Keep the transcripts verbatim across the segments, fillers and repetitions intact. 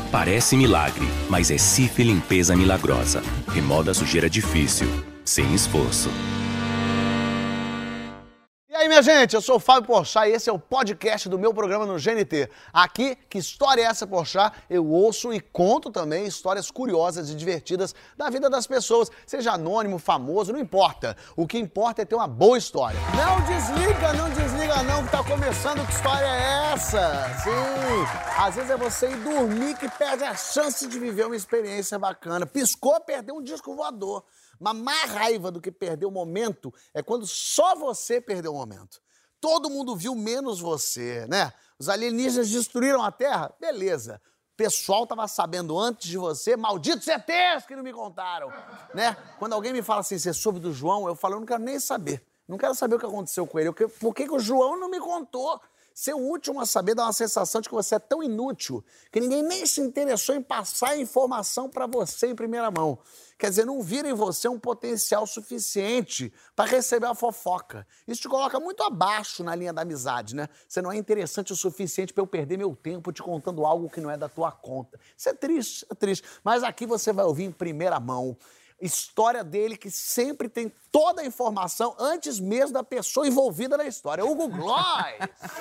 Parece milagre, mas é Cif Limpeza Milagrosa. Remoda a sujeira difícil, sem esforço. E aí, minha gente, eu sou o Fábio Porchat e esse é o podcast do meu programa no G N T. Aqui, Que História é Essa, Porchat? Eu ouço e conto também histórias curiosas e divertidas da vida das pessoas, seja anônimo, famoso, não importa. O que importa é ter uma boa história. Não desliga, não desliga não, que tá começando. Que história é essa? Sim, às vezes é você ir dormir que perde a chance de viver uma experiência bacana. Piscou, perdeu um disco voador. Mas mais raiva do que perder o momento é quando só você perdeu o momento. Todo mundo viu menos você, né? Os alienígenas destruíram a Terra? Beleza. O pessoal tava sabendo antes de você, malditos E Tês que não me contaram, né? Quando alguém me fala assim, você soube do João? Eu falo, eu não quero nem saber. Não quero saber o que aconteceu com ele. Por que que o João não me contou? Ser o último a saber dá uma sensação de que você é tão inútil que ninguém nem se interessou em passar a informação para você em primeira mão. Quer dizer, não vira em você um potencial suficiente para receber a fofoca. Isso te coloca muito abaixo na linha da amizade, né? Você não é interessante o suficiente para eu perder meu tempo te contando algo que não é da tua conta. Isso é triste, é triste. Mas aqui você vai ouvir em primeira mão história dele que sempre tem toda a informação antes mesmo da pessoa envolvida na história. Hugo Gloss!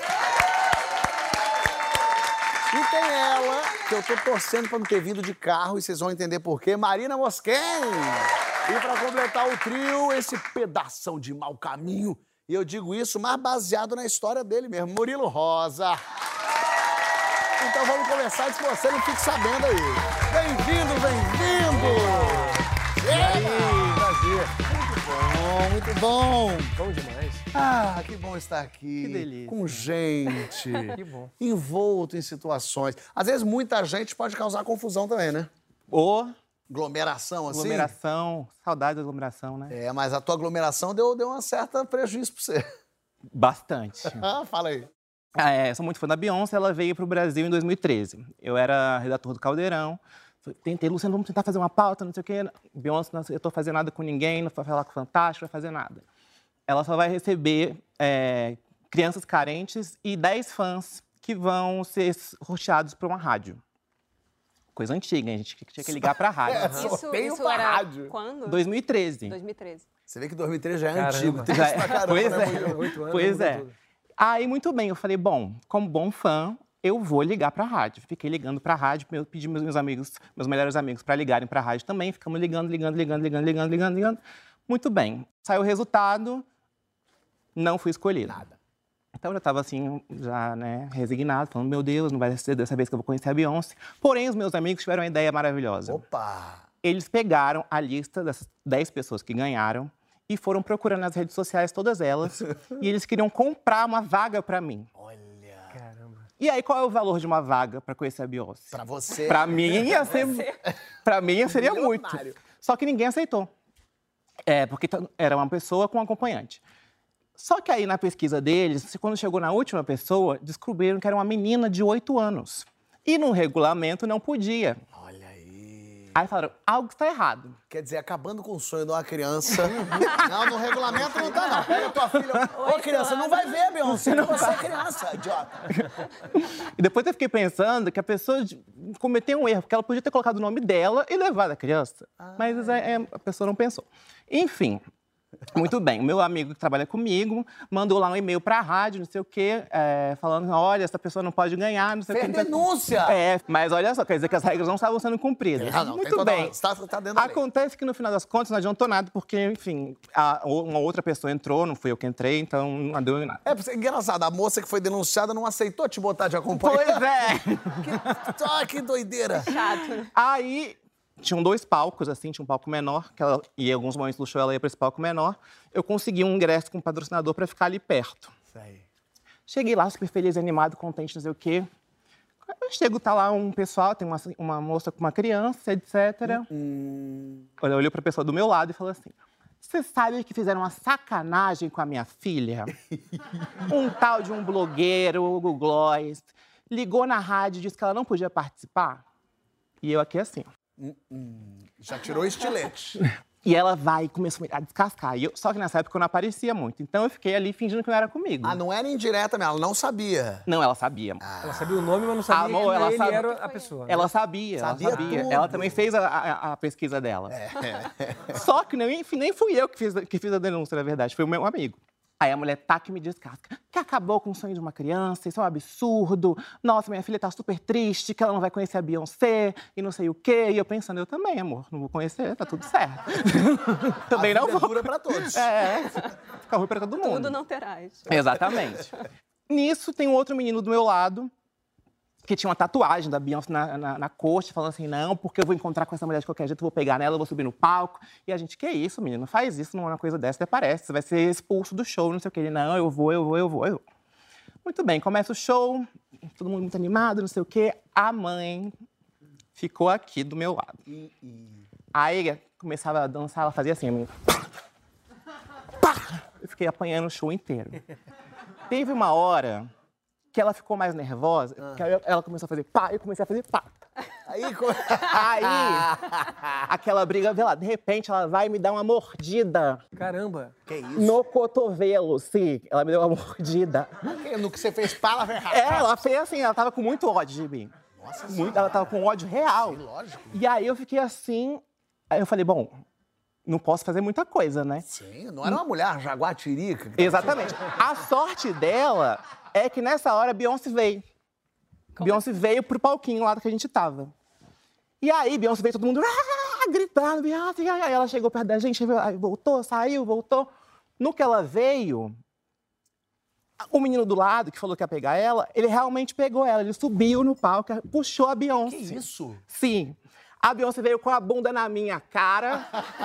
E tem ela, que eu tô torcendo pra não ter vindo de carro, e vocês vão entender por quê, Marina Mosquen! E pra completar o trio, esse pedação de mau caminho, e eu digo isso mais baseado na história dele mesmo, Murilo Rosa. Então vamos começar antes que você não fique sabendo aí. Bem-vindo, bem-vindo! E aí, prazer. Muito bom, muito bom. Bom demais. Ah, que bom estar aqui. Que delícia. Com gente. Que bom. Envolto em situações. Às vezes muita gente pode causar confusão também, né? Ô, Aglomeração, assim. aglomeração, saudade da aglomeração, né? É, mas a tua aglomeração deu, deu uma certa prejuízo pra você. Bastante. Ah, fala aí. Ah, é, sou muito fã da Beyoncé, ela veio pro Brasil em dois mil e treze. Eu era redator do Caldeirão. Tentei, Luciano, vamos tentar fazer uma pauta, não sei o quê. Beyoncé, não, eu tô fazendo nada com ninguém, não vai falar com o Fantástico, não vai fazer nada. Ela só vai receber é, crianças carentes e dez fãs que vão ser roteados para uma rádio. Coisa antiga, a gente tinha que ligar pra rádio. É, só Isso, tem isso pra era rádio. quando? dois mil e treze. dois mil e treze. Você vê que dois mil e treze já é Caramba. antigo. Tem Já isso pra é. caramba, Pois né? é. Oito anos, Pois muda é. tudo. Aí, muito bem, eu falei, bom, como bom fã, eu vou ligar pra rádio. Fiquei ligando pra rádio, eu pedi meus, meus amigos, meus melhores amigos pra ligarem pra rádio também. Ficamos ligando, ligando, ligando, ligando, ligando, ligando, ligando. Muito bem. Saiu o resultado, não fui escolhido. Nada. Então, eu já estava assim, já, né, resignado, falando, meu Deus, não vai ser dessa vez que eu vou conhecer a Beyoncé. Porém, os meus amigos tiveram uma ideia maravilhosa. Opa! Eles pegaram a lista dessas dez pessoas que ganharam e foram procurando nas redes sociais, todas elas, e eles queriam comprar uma vaga pra mim. Olha. Caramba. E aí, qual é o valor de uma vaga pra conhecer a Beyoncé? Pra você. Pra mim, ia ser... pra mim, seria muito. Milionário. Só que ninguém aceitou. É, porque t- era uma pessoa com um acompanhante. Só que aí, na pesquisa deles, quando chegou na última pessoa, descobriram que era uma menina de oito anos. E no regulamento não podia. Olha aí. Aí falaram, algo está errado. Quer dizer, acabando com o sonho de uma criança. Não, no regulamento não tá, não. Pega tua filha. Ô, criança, não vai ver, Beyoncé. Não você é criança, idiota. E depois eu fiquei pensando que a pessoa de- cometeu um erro, porque ela podia ter colocado o nome dela e levado a criança. Mas é, é, a pessoa não pensou. Enfim, muito bem. O meu amigo que trabalha comigo mandou lá um e-mail pra rádio, não sei o quê, é, falando, olha, essa pessoa não pode ganhar, não sei o Fez quê. não sei o quê. denúncia. É, mas olha só, quer dizer que as regras não estavam sendo cumpridas. Não, não, tem muito toda- bem. Tá, tá dentro da lei. Acontece que no final das contas não adiantou nada, porque, enfim, a- uma outra pessoa entrou, não fui eu que entrei, então não deu em nada. É, porque é engraçado, a moça que foi denunciada não aceitou te botar de acompanhante. Pois é! Que, ah, que doideira. Chato. Aí, tinham dois palcos, assim, tinha um palco menor, que ela, e em alguns momentos do show ela ia para esse palco menor. Eu consegui um ingresso com um patrocinador para ficar ali perto. Isso aí. Cheguei lá, super feliz, animado, contente, não sei o quê. Eu chego, tá lá um pessoal, tem uma, uma moça com uma criança, etcétera. Hum, Olha, olhou pra pessoa do meu lado e falou assim, você sabe que fizeram uma sacanagem com a minha filha? Um tal de um blogueiro, o Hugo Gloss, ligou na rádio e disse que ela não podia participar. E eu aqui assim, hum, hum. Já tirou o estilete. E ela vai e começou a descascar. E eu, só que nessa época eu não aparecia muito. Então eu fiquei ali fingindo que não era comigo. Ah, não era indireta mesmo, ela não sabia. Não, ela sabia. Ah. Ela sabia o nome, mas não sabia Amor, que ela ele sabe- era a pessoa. né? Ela sabia, Sabia ela sabia. tudo. Ela também fez a, a- a pesquisa dela. É. Só que nem, nem fui eu que fiz, que fiz a denúncia, na verdade. Foi o meu amigo. Aí a mulher tá que me descasca. Que acabou com o sonho de uma criança, isso é um absurdo. Nossa, minha filha tá super triste, que ela não vai conhecer a Beyoncé e não sei o quê. E eu pensando, eu também, amor, não vou conhecer, tá tudo certo. também A não vida é vou. dura pra todos. É, fica ruim pra todo mundo. Tudo não terás. Exatamente. Nisso, tem um outro menino do meu lado, que tinha uma tatuagem da Beyoncé na, na, na coxa, falando assim, não, porque eu vou encontrar com essa mulher de qualquer jeito, eu vou pegar nela, eu vou subir no palco. E a gente, que isso, menino, não faz isso, não é uma coisa dessa, até parece, você vai ser expulso do show, não sei o que. Ele, não, eu vou, eu vou, eu vou, eu vou. Muito bem, começa o show, todo mundo muito animado, não sei o quê. A mãe ficou aqui do meu lado. Aí, começava a dançar, ela fazia assim, a menina. Eu fiquei apanhando o show inteiro. Teve uma hora que ela ficou mais nervosa, Ah. que aí ela começou a fazer pá, eu comecei a fazer pá. Aí, co- Aí, aquela briga velada, de repente ela vai me dar uma mordida Caramba. que isso? no cotovelo, sim. Ela me deu uma mordida. No que você fez pala, velho. É, ela fez assim, ela tava com muito ódio de mim. Nossa Muito, ela tava com ódio real. Sim, lógico. E aí eu fiquei assim, aí eu falei, bom, não posso fazer muita coisa, né? Sim, não era uma mulher jaguatirica. Exatamente. A sorte dela é que nessa hora a Beyoncé veio. Beyoncé veio pro palquinho lá que a gente tava. E aí, Beyoncé veio, todo mundo ah, gritando, Beyoncé. Aí ela chegou perto da gente, aí voltou, saiu, voltou. No que ela veio, o menino do lado, que falou que ia pegar ela, ele realmente pegou ela. Ele subiu no palco, puxou a Beyoncé. Que isso? Sim. A Beyoncé veio com a bunda na minha cara.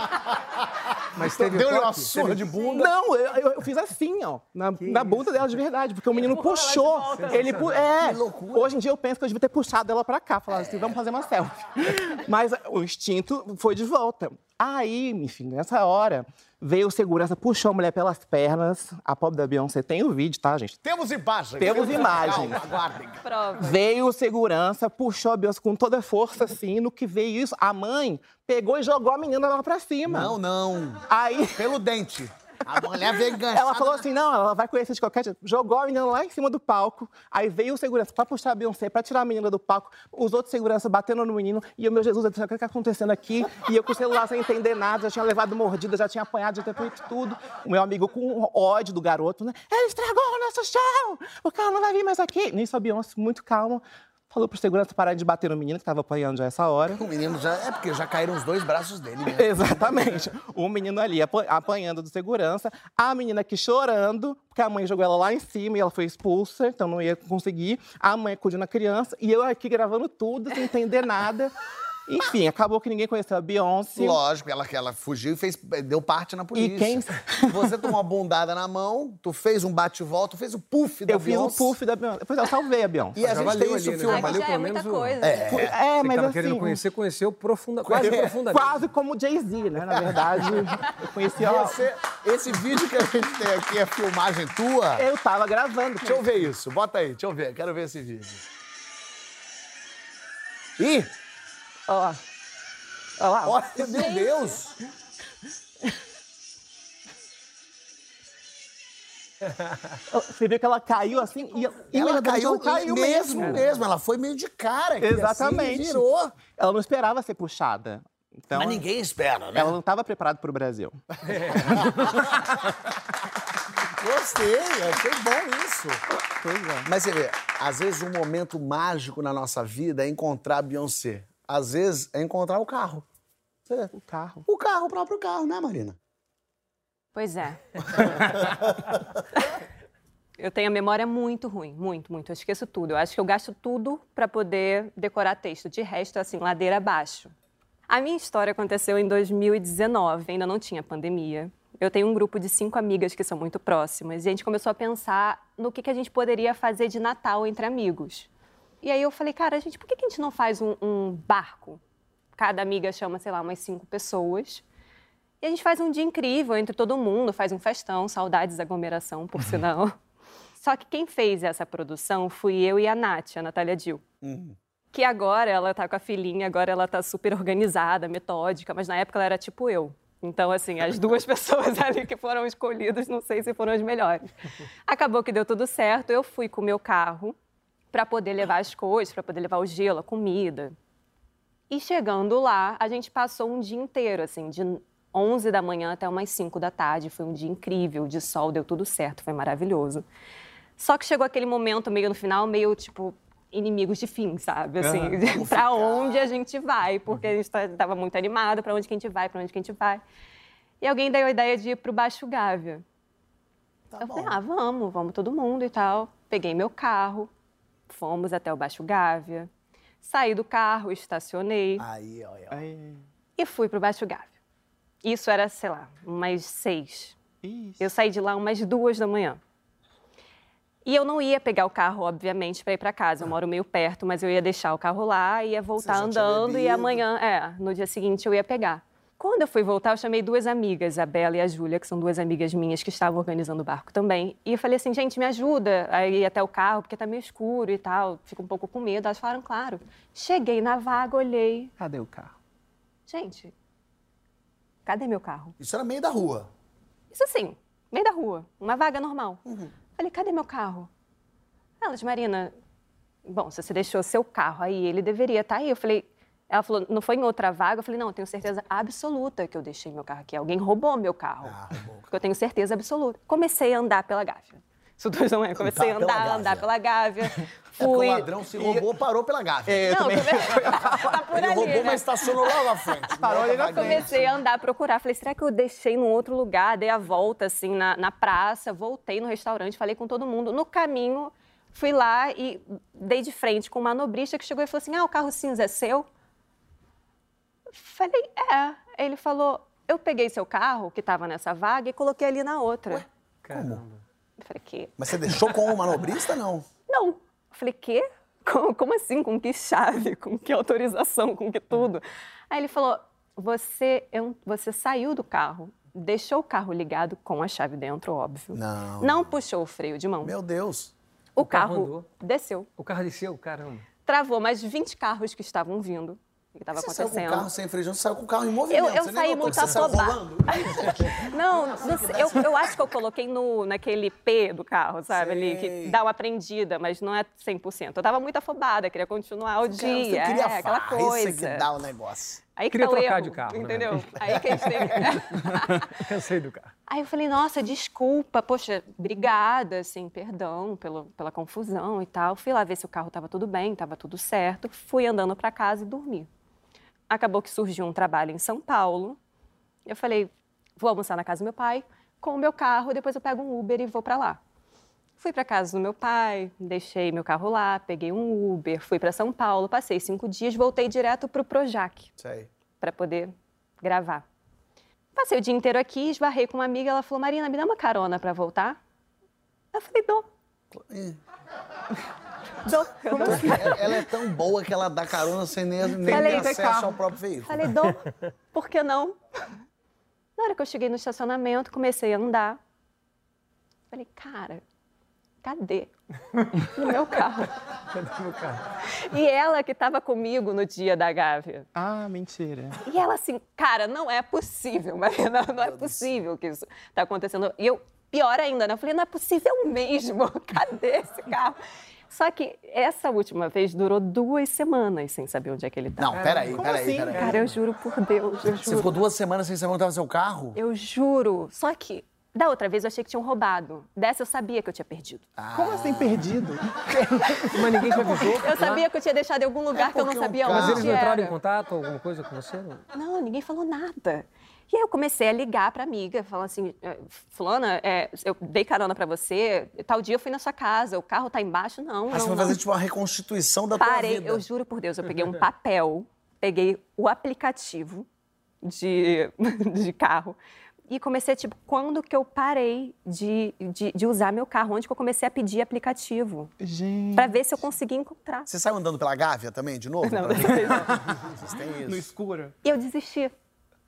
Mas teve Deu-lhe uma toque? surra Teve- de bunda. Não, eu, eu- eu fiz assim, ó, na, na bunda dela de verdade, porque o menino puxou. Ele pu é. Que loucura. Hoje em dia eu penso que eu devia ter puxado ela pra cá, falar assim, vamos fazer uma selfie. Mas o instinto foi de volta. Aí, enfim, nessa hora, veio o segurança, puxou a mulher pelas pernas. A pobre da Beyoncé tem o vídeo, tá, gente? Temos imagem. Temos imagens. Calma, aguardem. Prova. Veio o segurança, puxou a Beyoncé com toda a força, assim, no que veio isso, a mãe pegou e jogou a menina lá pra cima. Não, não. Aí... Pelo dente. A mulher veio enganchada. Ela falou assim, não, ela vai conhecer de qualquer jeito. Jogou a menina lá em cima do palco, aí veio o segurança pra puxar a Beyoncé, pra tirar a menina do palco, os outros seguranças batendo no menino, e eu, meu Jesus, eu disse, o que tá acontecendo aqui? E eu com o celular sem entender nada, já tinha levado mordida, já tinha apanhado, já tinha feito tudo. O meu amigo com ódio do garoto, né? Ele estragou o nosso show! O cara não vai vir mais aqui. Nisso a Beyoncé, muito calma, falou pro segurança parar de bater no menino, que tava apanhando já essa hora. O menino já... É porque já caíram os dois braços dele mesmo. Exatamente. O menino ali apa- apanhando do segurança, a menina aqui chorando, porque a mãe jogou ela lá em cima e ela foi expulsa, então não ia conseguir. A mãe acudindo a criança e eu aqui gravando tudo, sem entender nada. Enfim, acabou que ninguém conheceu a Beyoncé. Lógico, ela, ela fugiu e fez, deu parte na polícia. E quem- Você tomou uma bundada na mão, tu fez um bate-volta, tu fez o puff da Eu fiz o Beyoncé. puff da Beyoncé. Depois eu salvei a Beyoncé. E a Já gente valeu tem isso ali, né? filmado. Ai, valeu mas já é pelo muita menos o- coisa. É, Você que mas tava assim... querendo conhecer, conheceu profunda, quase profundamente. Quase como o Jay-Z, né? Na verdade, eu conheci ó, Você, esse vídeo que a gente tem aqui é filmagem tua? Eu tava gravando. Deixa eu ver isso, bota aí, deixa eu ver, quero ver esse vídeo. Ih, Olha lá. Olha lá. olha, meu Deus! Você viu que ela caiu assim e Ela imediatamente caiu, ela caiu mesmo, mesmo. mesmo, ela foi meio de cara aqui, Exatamente. assim, virou. Ela não esperava ser puxada. Então, Mas ninguém espera, né? ela não estava preparada para o Brasil. Gostei, achei bom isso. Pois é. Mas você vê, às vezes um momento mágico na nossa vida é encontrar a Beyoncé. Às vezes é encontrar o carro. Você vê, O carro. o carro, o próprio carro, né, Marina? Pois é. Eu tenho a memória muito ruim, muito, muito. Eu esqueço tudo. Eu acho que eu gasto tudo para poder decorar texto. De resto, assim, ladeira abaixo. A minha história aconteceu em dois mil e dezenove, ainda não tinha pandemia. Eu tenho um grupo de cinco amigas que são muito próximas e a gente começou a pensar no que, que a gente poderia fazer de Natal entre amigos. E aí eu falei, cara, a gente, por que, que a gente não faz um, um barco? Cada amiga chama, sei lá, umas cinco pessoas. E a gente faz um dia incrível entre todo mundo, faz um festão, saudades da aglomeração, por sinal. Só que quem fez essa produção fui eu e a Nath, a Natália Dill. Uhum. Que agora ela tá com a filhinha, agora ela tá super organizada, metódica, mas na época ela era tipo eu. Então, assim, as duas pessoas ali que foram escolhidas, não sei se foram as melhores. Acabou que deu tudo certo, eu fui com o meu carro para poder levar as coisas, para poder levar o gelo, a comida. E chegando lá, a gente passou um dia inteiro, assim, de onze da manhã até umas cinco da tarde. Foi um dia incrível, de sol, deu tudo certo, foi maravilhoso. Só que chegou aquele momento, meio no final, meio, tipo, inimigos de fim, sabe? Assim, uhum. Pra onde a gente vai? Porque a gente estava muito animado, pra onde que a gente vai, pra onde que a gente vai. E alguém deu a ideia de ir pro Baixo Gávea. Tá eu bom. falei, ah, vamos, vamos todo mundo e tal. Peguei meu carro, fomos até o Baixo Gávea, saí do carro, estacionei. Aí, olha. Aí. E fui pro Baixo Gávea. Isso era, sei lá, umas seis. Isso. Eu saí de lá umas duas da manhã. E eu não ia pegar o carro, obviamente, para ir para casa. Eu moro meio perto, mas eu ia deixar o carro lá, ia voltar andando e amanhã, é, no dia seguinte eu ia pegar. Quando eu fui voltar, eu chamei duas amigas, a Bela e a Júlia, que são duas amigas minhas que estavam organizando o barco também. E eu falei assim, gente, me ajuda a ir até o carro, porque tá meio escuro e tal, fico um pouco com medo. Elas falaram, claro. Cheguei na vaga, olhei. Cadê o carro? Gente, cadê meu carro? Isso era meio da rua? Isso sim, meio da rua, uma vaga normal. Uhum. Falei, cadê meu carro? Ela disse, Marina, bom, se você deixou seu carro aí, ele deveria estar aí. Eu falei, ela falou, não foi em outra vaga? Eu falei, não, eu tenho certeza absoluta que eu deixei meu carro aqui. Alguém roubou meu carro. Ah, roubou. Porque eu tenho certeza absoluta. Comecei a andar pela Gávea. Isso duas da manhã. Comecei a andar, andar pela Gávea. Fui... É o ladrão se roubou, parou pela Gávea. É, eu não, também... tá por Ele ali, roubou, né? mas estacionou lá na frente. Parou ali na frente. Comecei a andar, procurar. Falei, será que eu deixei num outro lugar? Dei a volta, assim, na, na praça. Voltei no restaurante, falei com todo mundo. No caminho, fui lá e dei de frente com um manobrista que chegou e falou assim, ah, o carro cinza é seu? Falei, é. Ele falou, eu peguei seu carro, que estava nessa vaga, e coloquei ali na outra. Ué? Caramba. Eu falei, quê? Mas você deixou com o manobrista, não? Não. Eu falei, quê? Como, como assim? Com que chave? Com que autorização? Com que tudo? Aí ele falou, você, eu, você saiu do carro, deixou o carro ligado com a chave dentro, óbvio. Não. Não puxou o freio de mão. Meu Deus. O, o carro, carro andou. desceu. O carro desceu, caramba. Travou mais vinte carros que estavam vindo. O que estava acontecendo. Você saiu com o carro sem freio de mão, você saiu com o carro em movimento. Eu, eu você saí muito afobada. Não, não sei, eu, eu acho que eu coloquei no, naquele P do carro, sabe? Sei. Ali, que dá uma prendida, mas não é cem por cento. Eu estava muito afobada, queria continuar o você dia. Você queria é, aquela coisa. Isso que dá o negócio. Aí que queria tá o trocar erro, de carro, entendeu? Né? Aí que a gente tem... Cansei do carro. Aí eu falei, nossa, desculpa, poxa, obrigada, assim, perdão pelo, pela confusão e tal. Fui lá ver se o carro estava tudo bem, estava tudo certo. Fui andando para casa e dormi. Acabou que surgiu um trabalho em São Paulo. Eu falei, vou almoçar na casa do meu pai, com o meu carro, depois eu pego um Uber e vou para lá. Fui para casa do meu pai, deixei meu carro lá, peguei um Uber, fui para São Paulo, passei cinco dias, voltei direto para o Projac, para poder gravar. Passei o dia inteiro aqui, esbarrei com uma amiga, ela falou, Marina, me dá uma carona para voltar? Eu falei, dou. Dou. Como assim? Ela é tão boa que ela dá carona sem nem, nem Falei, ter acesso carro. ao próprio veículo. Falei, dou. Por que não? Na hora que eu cheguei no estacionamento, comecei a andar. Falei, cara, cadê o meu carro? Cadê o meu carro? E ela que estava comigo no dia da Gávea. Ah, mentira. E ela assim, cara, não é possível, Marina, não é possível que isso está acontecendo. E eu, pior ainda, né? Eu falei, não é possível mesmo, cadê esse carro? Só que essa última vez durou duas semanas sem saber onde é que ele estava. Não, peraí, peraí, assim? peraí. Cara, eu juro por Deus, eu juro. Você ficou duas semanas sem saber onde estava seu carro? Eu juro. Só que da outra vez eu achei que tinham roubado. Dessa eu sabia que eu tinha perdido. Ah. Como assim perdido? Mas ninguém te avisou? Eu sabia que eu tinha deixado em algum lugar é que eu não sabia onde era. Mas eles não entraram em contato, alguma coisa com você? Não, não ninguém falou nada. E aí eu comecei a ligar pra amiga, falando assim, fulana, é, eu dei carona pra você, tal dia eu fui na sua casa, o carro tá embaixo, não, ah, não, você vai não. fazer tipo uma reconstituição da Parei, tua vida. eu juro por Deus, eu peguei um papel, peguei o aplicativo de, de carro e comecei, tipo, quando que eu parei de, de, de usar meu carro, onde que eu comecei a pedir aplicativo. Gente. Pra ver se eu conseguia encontrar. Você saiu andando pela Gávea também, de novo? Não, pra... não. Vocês têm isso. No escuro. E eu desisti.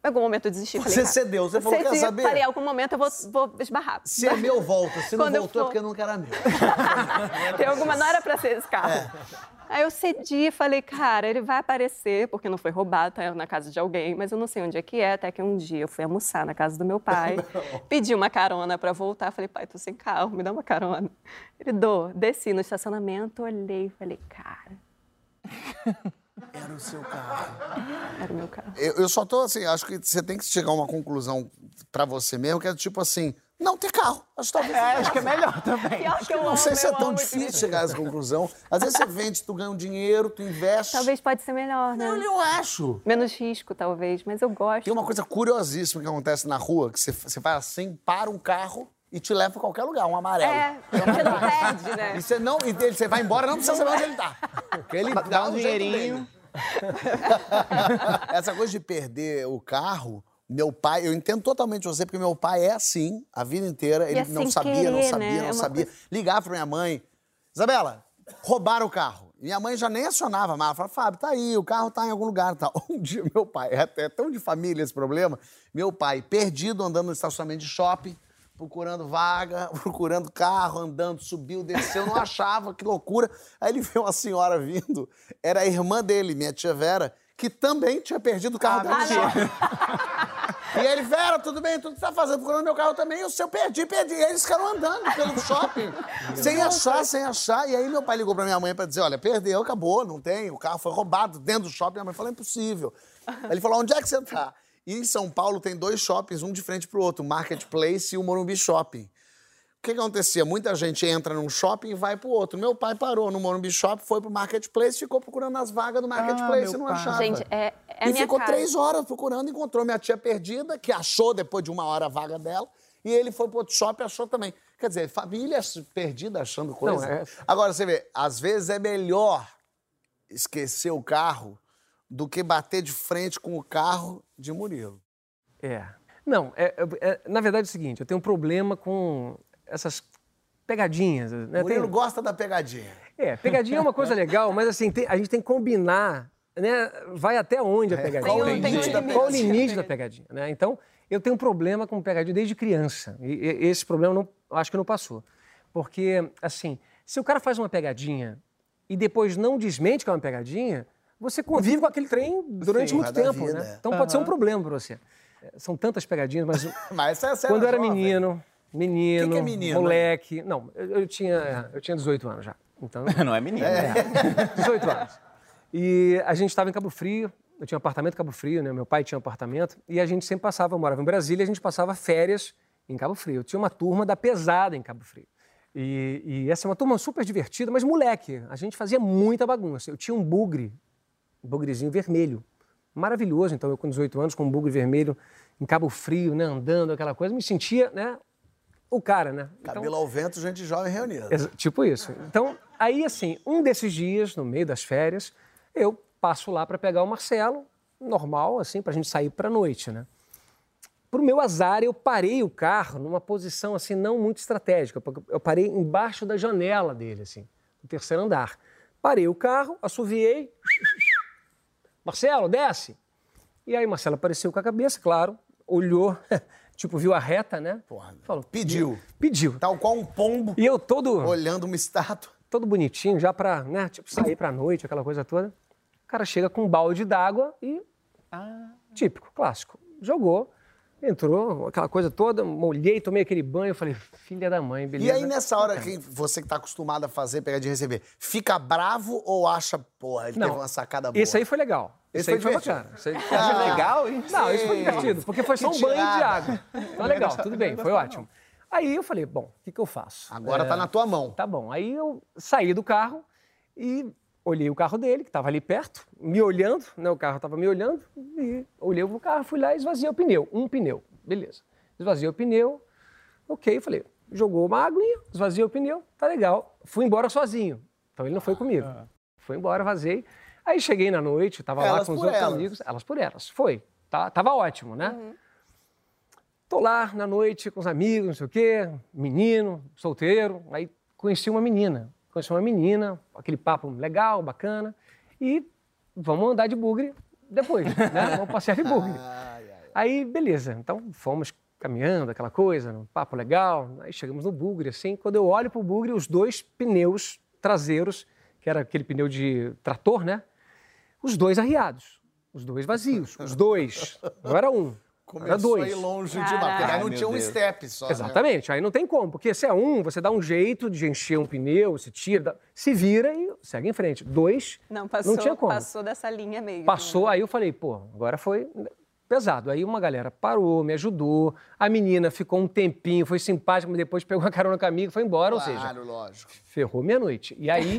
Em algum momento eu desisti. Falei, Você cara, cedeu, você falou, quer cedi, saber? Falei, em algum momento eu vou, vou esbarrar. Se é meu, volta. Se não Quando eu voltou, é for- porque nunca era meu. Tem alguma, não era pra ser esse carro. É. Aí eu cedi e falei, cara, ele vai aparecer, porque não foi roubado, tá na casa de alguém, mas eu não sei onde é que é, até que um dia eu fui almoçar na casa do meu pai, pedi uma carona pra voltar, falei, pai, tô sem carro, me dá uma carona. Ele dou, desci no estacionamento, olhei e falei, cara, Era o seu carro. era o meu carro. Eu, eu só tô assim, acho que você tem que chegar a uma conclusão pra você mesmo, que é tipo assim, não ter carro. Acho que talvez. É, acho que é melhor também. Pior que eu Não amo, sei se é eu tão amo difícil esse- chegar a essa conclusão. Às vezes você vende, tu ganha um dinheiro, tu investe. Talvez pode ser melhor, né? Não, eu acho. Menos risco, talvez, mas eu gosto. Tem uma coisa curiosíssima que acontece na rua, que você, você faz assim, para um carro e te leva pra qualquer lugar, um amarelo. É, você não perde, né? E você não, e ele- você vai embora, não precisa saber onde ele tá. Porque ele dá, um um jeito dinheirinho. dele. Essa coisa de perder o carro, meu pai, eu entendo totalmente você, porque meu pai é assim a vida inteira. Ele é não sem sabia, não querer, sabia, né? não É uma sabia. coisa- Ligava pra minha mãe, Isabela, roubaram o carro. Minha mãe já nem acionava, mas ela falava, Fábio, tá aí, o carro tá em algum lugar e tal. Um dia, meu pai, é até tão de família esse problema, meu pai, perdido, andando no estacionamento de shopping, procurando vaga, procurando carro, andando, subiu, desceu, não achava, que loucura. Aí ele viu uma senhora vindo, era a irmã dele, minha tia Vera, que também tinha perdido o carro dela no shopping. E ele, Vera, tudo bem? Tudo que você tá fazendo? Procurando meu carro também. E o seu, perdi, perdi. E eles ficaram andando pelo shopping, sem achar, sem achar. E aí meu pai ligou pra minha mãe pra dizer, olha, perdeu, acabou, não tem. O carro foi roubado dentro do shopping. Minha mãe falou, é impossível. Aí ele falou, onde é que você tá? E em São Paulo tem dois shoppings, um de frente pro outro, o Marketplace e o Morumbi Shopping. O que que acontecia? Muita gente entra num shopping e vai pro outro. Meu pai parou no Morumbi Shopping, foi pro Marketplace, ficou procurando as vagas do Marketplace meu e não pai. achava. Gente, é, é a e minha ficou cara. três horas procurando, encontrou minha tia perdida, que achou depois de uma hora a vaga dela, e ele foi pro outro shopping e achou também. Quer dizer, família perdida achando coisa. Não, é- Agora, você vê, às vezes é melhor esquecer o carro do que bater de frente com o carro de Murilo. É. Não, é, é- é- na verdade é o seguinte, eu tenho um problema com essas pegadinhas. Né? Murilo Tem- gosta da pegadinha. É, pegadinha é uma coisa legal, mas assim, tem- a gente tem que combinar, né? Vai até onde a pegadinha. qual o Tem um- tem um limite da limite. Qual o pegadinha? limite da pegadinha, né? Então, eu tenho um problema com pegadinha desde criança. E, e- esse problema não, acho que não passou. Porque, assim, se o cara faz uma pegadinha e depois não desmente que é uma pegadinha, você convive com aquele trem durante Sim, muito vai da tempo, vida, né? é. Então pode ser um problema para você. É, São tantas pegadinhas, mas Mas essa, essa quando eu era jovem. menino, menino, Que que é menino, moleque... Não, eu, eu tinha, eu tinha dezoito anos já. Então, Não é menino. dezoito anos. E a gente estava em Cabo Frio, eu tinha um apartamento em Cabo Frio, né? Meu pai tinha um apartamento, e a gente sempre passava, eu morava em Brasília, a gente passava férias em Cabo Frio. Eu tinha uma turma da pesada em Cabo Frio. E, e essa é uma turma super divertida, mas moleque, a gente fazia muita bagunça. Eu tinha um bugre, um bugrezinho vermelho, maravilhoso. Então eu com dezoito anos, com um bugre vermelho em Cabo Frio, né? Andando, aquela coisa, me sentia, né? O cara, né? Então, Cabelo ao vento, gente jovem reunida. Exa- Tipo isso. Então, aí assim, um desses dias, no meio das férias, eu passo lá para pegar o Marcelo, normal, assim, pra gente sair pra noite, né? Pro meu azar, eu parei o carro numa posição, assim, não muito estratégica, porque eu parei embaixo da janela dele, assim, no terceiro andar. Parei o carro, assoviei, Marcelo, desce! E aí Marcelo apareceu com a cabeça, claro, olhou, tipo, viu a reta, né? Porra, Falou, pediu. Pediu. Tal qual um pombo E eu todo... olhando uma estátua. todo bonitinho, já pra, né, tipo, sair pra noite, aquela coisa toda. O cara chega com um balde d'água e, típico, clássico, jogou, entrou, aquela coisa toda, molhei, tomei aquele banho, falei, filha da mãe, beleza? E aí, nessa hora, que você que tá acostumado a fazer pegadinha e receber, fica bravo ou acha, porra, ele Não, teve uma sacada boa? Esse aí foi legal. Esse Esse aí foi foi divertido. bacana. Esse aí... Ah, legal, hein? Não, isso foi divertido, porque foi só Que um banho de tirada. água. Então, legal, tudo bem, foi ótimo. Aí eu falei, bom, o que, que eu faço? Agora É, tá na tua mão. Tá bom. Aí eu saí do carro e olhei o carro dele, que estava ali perto, me olhando, né? O carro estava me olhando, e olhei o carro, fui lá e esvaziei o pneu. Um pneu, beleza. Esvaziei o pneu, ok, falei, jogou uma aguinha, esvaziei o pneu, tá legal. Fui embora sozinho, então ele não foi comigo. Fui embora, vazei. Aí cheguei na noite, tava lá Elas com os por outros elas. amigos, elas por elas, foi. Tá, tava ótimo, né? Tô lá na noite com os amigos, não sei o quê, menino, solteiro, aí conheci uma menina. Conheci uma menina, aquele papo legal, bacana, e vamos andar de bugre depois, né? Vamos passear de bugre. Aí, beleza. Então, fomos caminhando, aquela coisa, um papo legal. Aí chegamos no bugre, assim. Quando eu olho pro bugre, os dois pneus traseiros, que era aquele pneu de trator, né? Os dois arriados. Os dois vazios. Os dois. Não era um. Começou era dois. a ir longe demais, porque aí não Ai, tinha um meu Deus. step só, né? Exatamente. Aí não tem como. Porque se é um, você dá um jeito de encher um pneu, se tira, dá- se vira e segue em frente. Dois, Não, passou, não tinha como. passou dessa linha mesmo. Passou, aí eu falei, pô, agora foi pesado. Aí uma galera parou, me ajudou. A menina ficou um tempinho, foi simpática, mas depois pegou uma carona comigo e foi embora. Ou seja, Claro, lógico. ferrou meia-noite. E aí,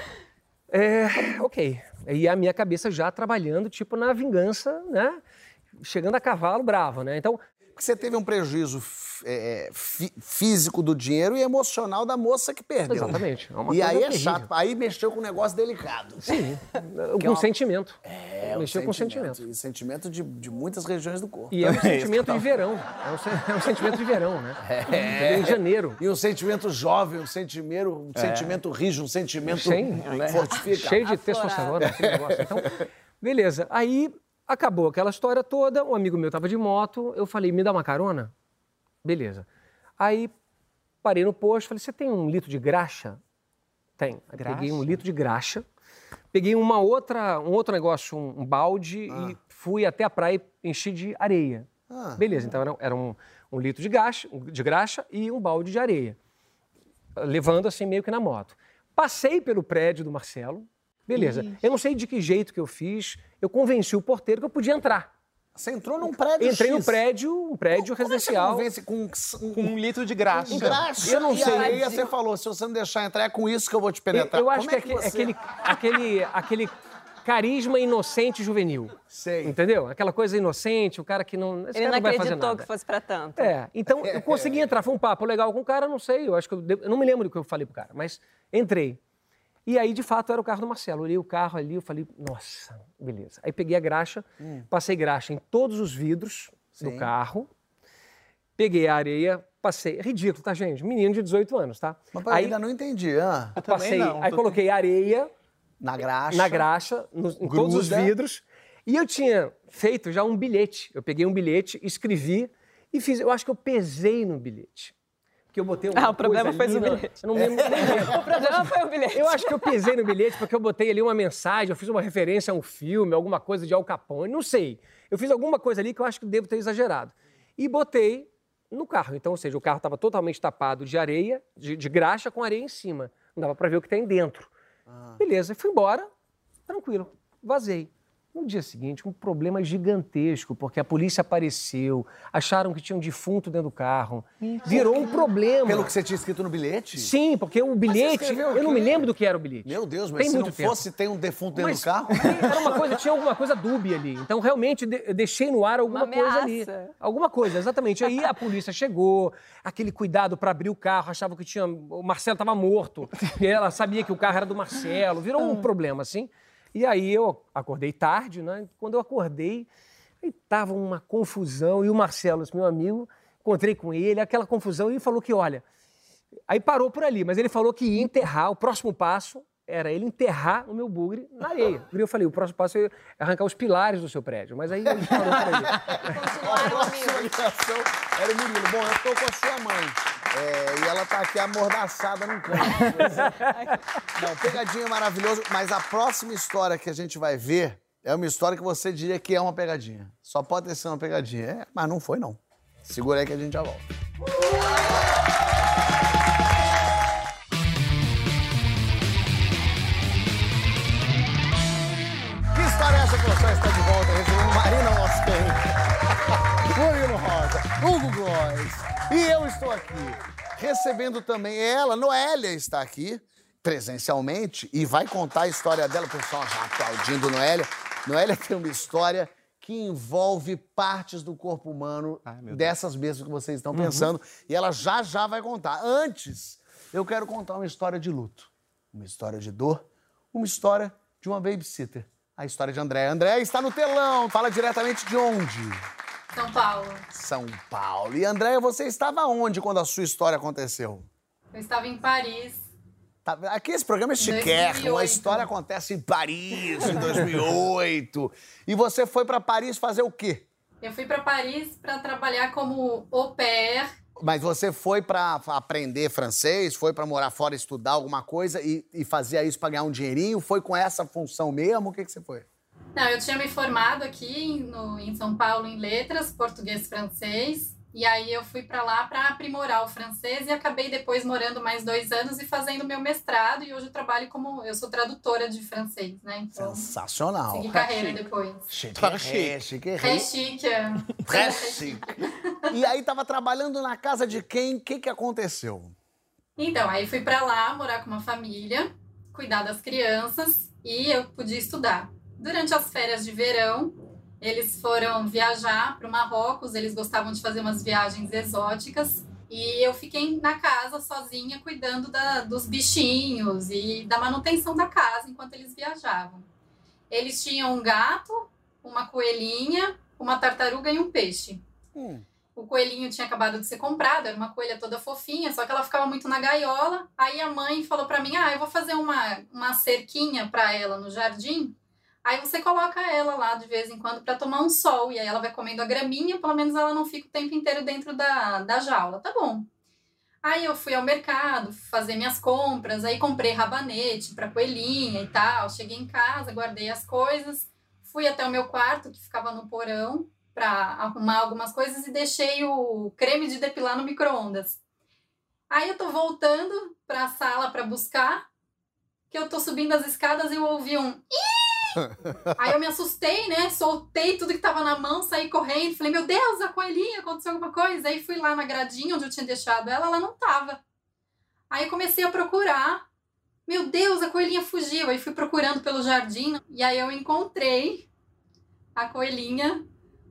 é, ok. E a minha cabeça já trabalhando, tipo, na vingança, né? Chegando a cavalo bravo, né? Então, Porque você teve um prejuízo f- é, fí- físico do dinheiro e emocional da moça que perdeu. exatamente. É uma E coisa aí é terrível. chato. Aí mexeu com um negócio delicado. Sim, Que é com uma- sentimento. É, Mexeu um com sentimento. E sentimento de, de muitas regiões do corpo. E é um sentimento de verão. É um, sen- é um sentimento de verão, né? É. Em janeiro. E um sentimento jovem, um sentimento, um sentimento rígido, um sentimento Sim, fortificado. cheio de Aflorado. testosterona, aquele negócio. Então, beleza. Aí acabou aquela história toda, um amigo meu estava de moto, eu falei, me dá uma carona? Beleza. Aí parei no posto, falei, você tem um litro de graxa? Tem. Aí Graxa? peguei um litro de graxa, peguei uma outra, um outro negócio, um, um balde e fui até a praia e enchi de areia. Ah. Beleza, então era, era um, um litro de, graxa, de graxa e um balde de areia, levando assim meio que na moto. Passei pelo prédio do Marcelo, beleza. Eu não sei de que jeito que eu fiz, eu convenci o porteiro que eu podia entrar. Você entrou num prédio Entrei no X. prédio, um prédio Como é que você residencial. convence com um, Com um litro de graxa. um graxa? eu não e sei. aí você falou, se você não deixar entrar, é com isso que eu vou te Eu, penetrar. eu acho Como que, é é você- aquele, aquele, aquele carisma inocente juvenil. Sei. Entendeu? Aquela coisa inocente, o cara que não. Esse Ele cara não não vai fazer acreditou nada. que fosse pra tanto. É, então eu consegui entrar. Foi um papo legal com o cara, não sei, eu acho que eu, devo- eu não me lembro do que eu falei pro cara, mas entrei. E aí, de fato, era o carro do Marcelo. Olhei o carro ali, eu falei, nossa, beleza. Aí peguei a graxa, passei graxa em todos os vidros do Sim. carro, peguei a areia, passei. É ridículo, tá, gente? Menino de dezoito anos, tá? Mas peraí, aí ainda não entendi. Ah, Eu também passei, não, aí tô- coloquei areia na graxa. na graxa, no- em todos os Gruda. vidros. E eu tinha feito já um bilhete. Eu peguei um bilhete, escrevi e fiz. Eu acho que eu pesei no bilhete. Porque eu botei uma Ah, o problema coisa foi ali o na- bilhete. Eu não lembro, nem lembro. O problema foi o bilhete. Eu acho que eu pesei no bilhete porque eu botei ali uma mensagem, eu fiz uma referência a um filme, alguma coisa de Al Capone, não sei. Eu fiz alguma coisa ali que eu acho que devo ter exagerado. E botei no carro. Então, ou seja, o carro estava totalmente tapado de areia, de, de graxa com areia em cima. Não dava para ver o que tem dentro. Beleza, fui embora, tranquilo, vazei. No dia seguinte, um problema gigantesco, porque a polícia apareceu, acharam que tinha um defunto dentro do carro. Virou um problema. Pelo que você tinha escrito no bilhete? Sim, porque o bilhete, escreveu o eu não quê? me lembro do que era o bilhete. Meu Deus, mas Tem se muito não tempo. fosse, tem um defunto dentro Mas do carro? era uma coisa, tinha alguma coisa dúbia ali. Então, realmente, de- eu deixei no ar alguma Uma coisa ali. ameaça. Alguma coisa, exatamente. Aí a polícia chegou, aquele cuidado para abrir o carro, achava que tinha, o Marcelo estava morto. E ela sabia que o carro era do Marcelo. Virou um problema, assim. E aí eu acordei tarde, né? Quando eu acordei, aí tava uma confusão. E o Marcelo, esse meu amigo, encontrei com ele, aquela confusão, e ele falou que, olha... Aí parou por ali, mas ele falou que ia enterrar, o próximo passo era ele enterrar o meu bugre na areia. E eu falei, o próximo passo é arrancar os pilares do seu prédio. Mas aí ele parou por ali. A próxima ligação era o Murilo. Bom, eu tô com a sua mãe. É, e ela tá aqui amordaçada num canto. Não, pegadinha maravilhoso. Mas a próxima história que a gente vai ver é uma história que você diria que é uma pegadinha. Só pode ter sido uma pegadinha. É, mas não foi, não. Segura aí que a gente já volta. Que história é essa que você está de volta recebendo Marina Moscani, Murilo Rosa, Hugo Góes e eu estou aqui recebendo também ela, Noélia está aqui presencialmente e vai contar a história dela, o pessoal já aplaudindo Noélia. Noélia tem uma história que envolve partes do corpo humano Ai, meu Deus. dessas mesmas que vocês estão pensando e ela já já vai contar. Antes, eu quero contar uma história de luto, uma história de dor, uma história de uma babysitter. A história de Andréia. Andréia está no telão. Fala diretamente de onde? São Paulo. São Paulo. E, Andréia, você estava onde quando a sua história aconteceu? Eu estava em Paris. Tá- Aqui esse programa é chiquérrimo. dois mil e A oito. história acontece em Paris, em dois mil e oito. E você foi para Paris fazer o quê? Eu fui para Paris para trabalhar como au pair. Mas você foi para aprender francês, foi para morar fora, estudar alguma coisa e, e fazia isso para ganhar um dinheirinho? Foi com essa função mesmo? O que, que você foi? Não, eu tinha me formado aqui no, em São Paulo em letras, português e francês. E aí eu fui para lá para aprimorar o francês e acabei depois morando mais dois anos e fazendo meu mestrado. E hoje eu trabalho como... Eu sou tradutora de francês, né? Então, sensacional. segui carreira depois. Chique, é, chique, É chique, é. Très chique. E aí tava trabalhando na casa de quem? O que, que aconteceu? Então, aí fui para lá morar com uma família, cuidar das crianças e eu podia estudar. Durante as férias de verão, eles foram viajar para o Marrocos, eles gostavam de fazer umas viagens exóticas e eu fiquei na casa sozinha cuidando da, dos bichinhos e da manutenção da casa enquanto eles viajavam. Eles tinham um gato, uma coelhinha, uma tartaruga e um peixe. Hum. O coelhinho tinha acabado de ser comprado, era uma coelha toda fofinha, só que ela ficava muito na gaiola. Aí a mãe falou para mim, ah, eu vou fazer uma, uma cerquinha para ela no jardim. Aí você coloca ela lá de vez em quando para tomar um sol. E aí ela vai comendo a graminha, pelo menos ela não fica o tempo inteiro dentro da, da jaula. Tá bom. Aí eu fui ao mercado fazer minhas compras. Aí comprei rabanete para coelhinha e tal. Cheguei em casa, guardei as coisas. Fui até o meu quarto, que ficava no porão, para arrumar algumas coisas. E deixei o creme de depilar no micro-ondas. Aí eu tô voltando para a sala para buscar. Que eu tô subindo as escadas e eu ouvi um... Aí eu me assustei, né? Soltei tudo que tava na mão, saí correndo. Falei, meu Deus, a coelhinha, aconteceu alguma coisa? Aí fui lá na gradinha onde eu tinha deixado ela, ela não tava. Aí comecei a procurar. Meu Deus, a coelhinha fugiu. Aí fui procurando pelo jardim. E aí eu encontrei a coelhinha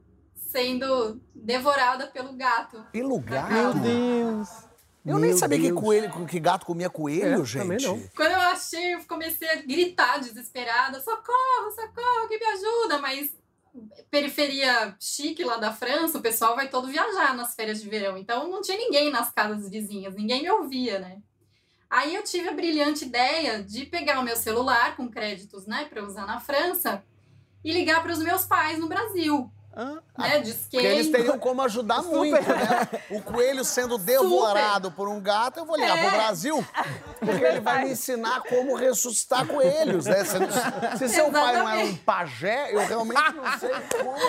sendo devorada pelo gato. Pelo gato? Meu Deus! Eu Meu nem sabia que, Deus. coelho, que gato comia coelho, É, gente. também não. Quando eu achei, eu comecei a gritar desesperada, socorro, socorro, que me ajuda, mas periferia chique lá da França, o pessoal vai todo viajar nas férias de verão, então não tinha ninguém nas casas vizinhas, ninguém me ouvia, né? Aí eu tive a brilhante ideia de pegar o meu celular com créditos, né, para usar na França e ligar para os meus pais no Brasil. Ah, Né, disquei. Porque eles teriam como ajudar muito, né? O coelho sendo devorado Super. por um gato, eu vou ligar é. pro Brasil. Porque ele vai me ensinar como ressuscitar coelhos, né? Se, se seu pai não era um pajé, eu realmente não sei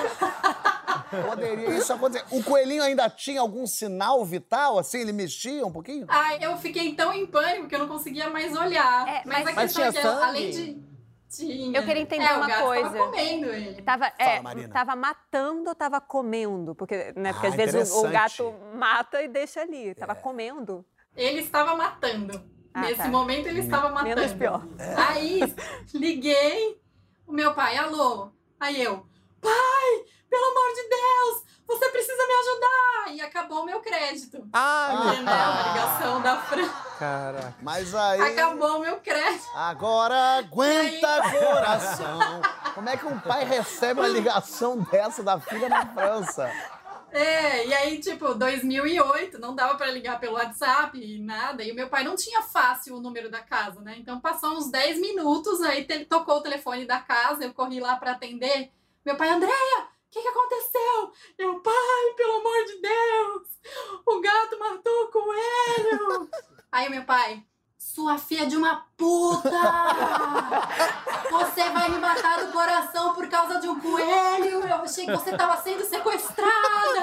como poderia isso acontecer. O coelhinho ainda tinha algum sinal vital, assim? Ele mexia um pouquinho? Ai, eu fiquei tão em pânico que eu não conseguia mais olhar. É, mas, mas, a mas questão é que, tinha além de... Tinha. Eu queria entender é, uma o gato coisa. Tava comendo ele. Tava, Fala, é, Marina. tava matando ou tava comendo? Porque, né, porque Ah, às vezes o, o interessante. gato mata e deixa ali. Tava comendo. Ele estava matando. Ah, Nesse tá. momento ele estava matando. Menos pior. Aí liguei, o meu pai, alô. Aí eu, pai, pelo amor de Deus, você precisa me ajudar. E acabou o meu crédito. ah, Entendeu? A ligação da França. Caraca. Mas aí... Acabou o meu crédito. Agora aguenta, Aí- coração. Como é que um pai recebe uma ligação dessa da filha na França? É, e aí, tipo, dois mil e oito, não dava pra ligar pelo WhatsApp e nada. E o meu pai não tinha fácil o número da casa, né? Então passou uns dez minutos, aí te- tocou o telefone da casa, eu corri lá pra atender. Meu pai, Andréia, o que que aconteceu? Eu, pai, pelo amor de Deus, o gato matou o coelho. Aí o meu pai, sua filha de uma puta! Você vai me matar do coração por causa de um coelho! Eu achei que você estava sendo sequestrada!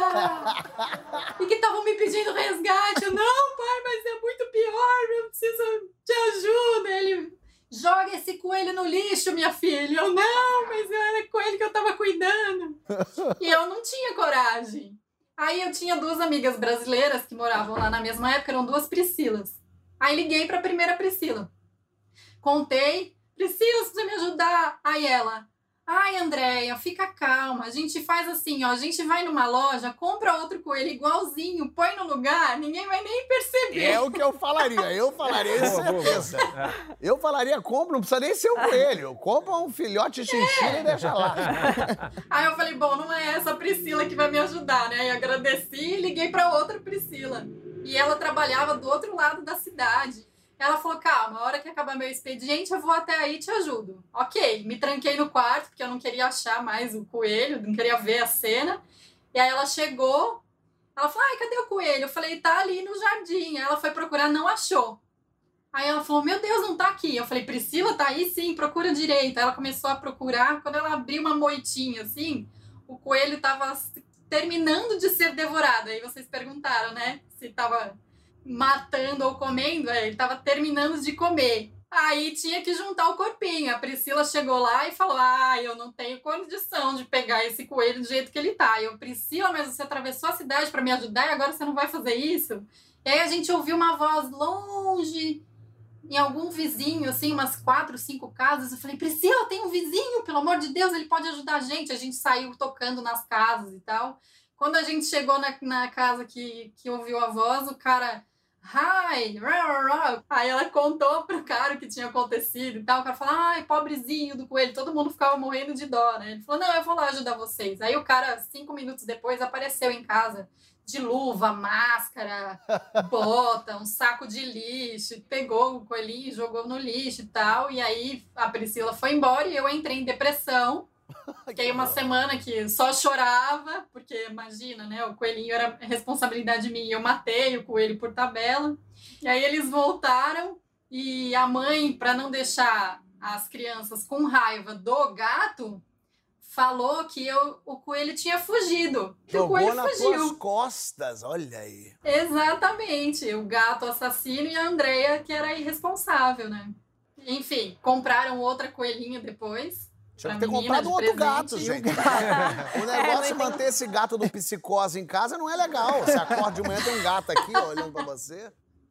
E que estavam me pedindo resgate! Eu, não, pai, mas é muito pior! Eu preciso de ajuda! Ele, joga esse coelho no lixo, minha filha! Eu, não, mas era coelho que eu estava cuidando! E eu não tinha coragem! Aí eu tinha duas amigas brasileiras que moravam lá na mesma época, eram duas Priscilas. Aí liguei pra primeira Priscila. Contei. Priscila, você precisa me ajudar. Aí ela. Ai, Andréia, fica calma. A gente faz assim, ó. A gente vai numa loja, compra outro coelho igualzinho, põe no lugar, ninguém vai nem perceber. É o que eu falaria. Eu falaria isso, certeza. Eu falaria, compra, não precisa nem ser um coelho. Compra um filhote de chinchila e deixa lá. Aí eu falei, bom, não é essa Priscila que vai me ajudar, né? Aí agradeci e liguei pra outra Priscila. E ela trabalhava do outro lado da cidade. Ela falou, calma, a hora que acabar meu expediente, eu vou até aí e te ajudo. Ok, me tranquei no quarto, porque eu não queria achar mais o coelho, não queria ver a cena. E aí ela chegou, ela falou, ai, cadê o coelho? Eu falei, tá ali no jardim. Aí ela foi procurar, não achou. Aí ela falou, meu Deus, não tá aqui. Eu falei, Priscila, tá aí sim, procura direito. Aí ela começou a procurar, quando ela abriu uma moitinha assim, o coelho tava terminando de ser devorado. Aí vocês perguntaram, né, se tava matando ou comendo, ele tava terminando de comer. Aí tinha que juntar o corpinho. A Priscila chegou lá e falou, ah, eu não tenho condição de pegar esse coelho do jeito que ele tá. E eu, Priscila, mas você atravessou a cidade para me ajudar e agora você não vai fazer isso? E aí a gente ouviu uma voz longe, em algum vizinho, assim, umas quatro, cinco casas. Eu falei, Priscila, tem um vizinho, pelo amor de Deus, ele pode ajudar a gente. A gente saiu tocando nas casas e tal. Quando a gente chegou na, na casa que, que ouviu a voz, o cara... Hi! Aí ela contou pro cara o que tinha acontecido e tal. O cara falou, ai, pobrezinho do coelho. Todo mundo ficava morrendo de dó, né? Ele falou, não, eu vou lá ajudar vocês. Aí o cara, cinco minutos depois, apareceu em casa de luva, máscara, bota, um saco de lixo. Pegou o coelhinho, jogou no lixo e tal. E aí a Priscila foi embora e eu entrei em depressão. Fiquei uma semana que só chorava, porque imagina, né? O coelhinho era responsabilidade minha, eu matei o coelho por tabela. E aí eles voltaram e a mãe, para não deixar as crianças com raiva do gato, falou que eu, o coelho tinha fugido. Que Jogou o coelho nas fugiu. tuas costas, olha aí. Exatamente, o gato assassino e a Andrea, que era irresponsável, né? Enfim, compraram outra coelhinha depois. Tinha que ter comprado um outro gato, gente. O negócio é manter esse gato do psicose em casa não é legal. Você acorda de manhã, tem um gato aqui, ó, olhando pra você.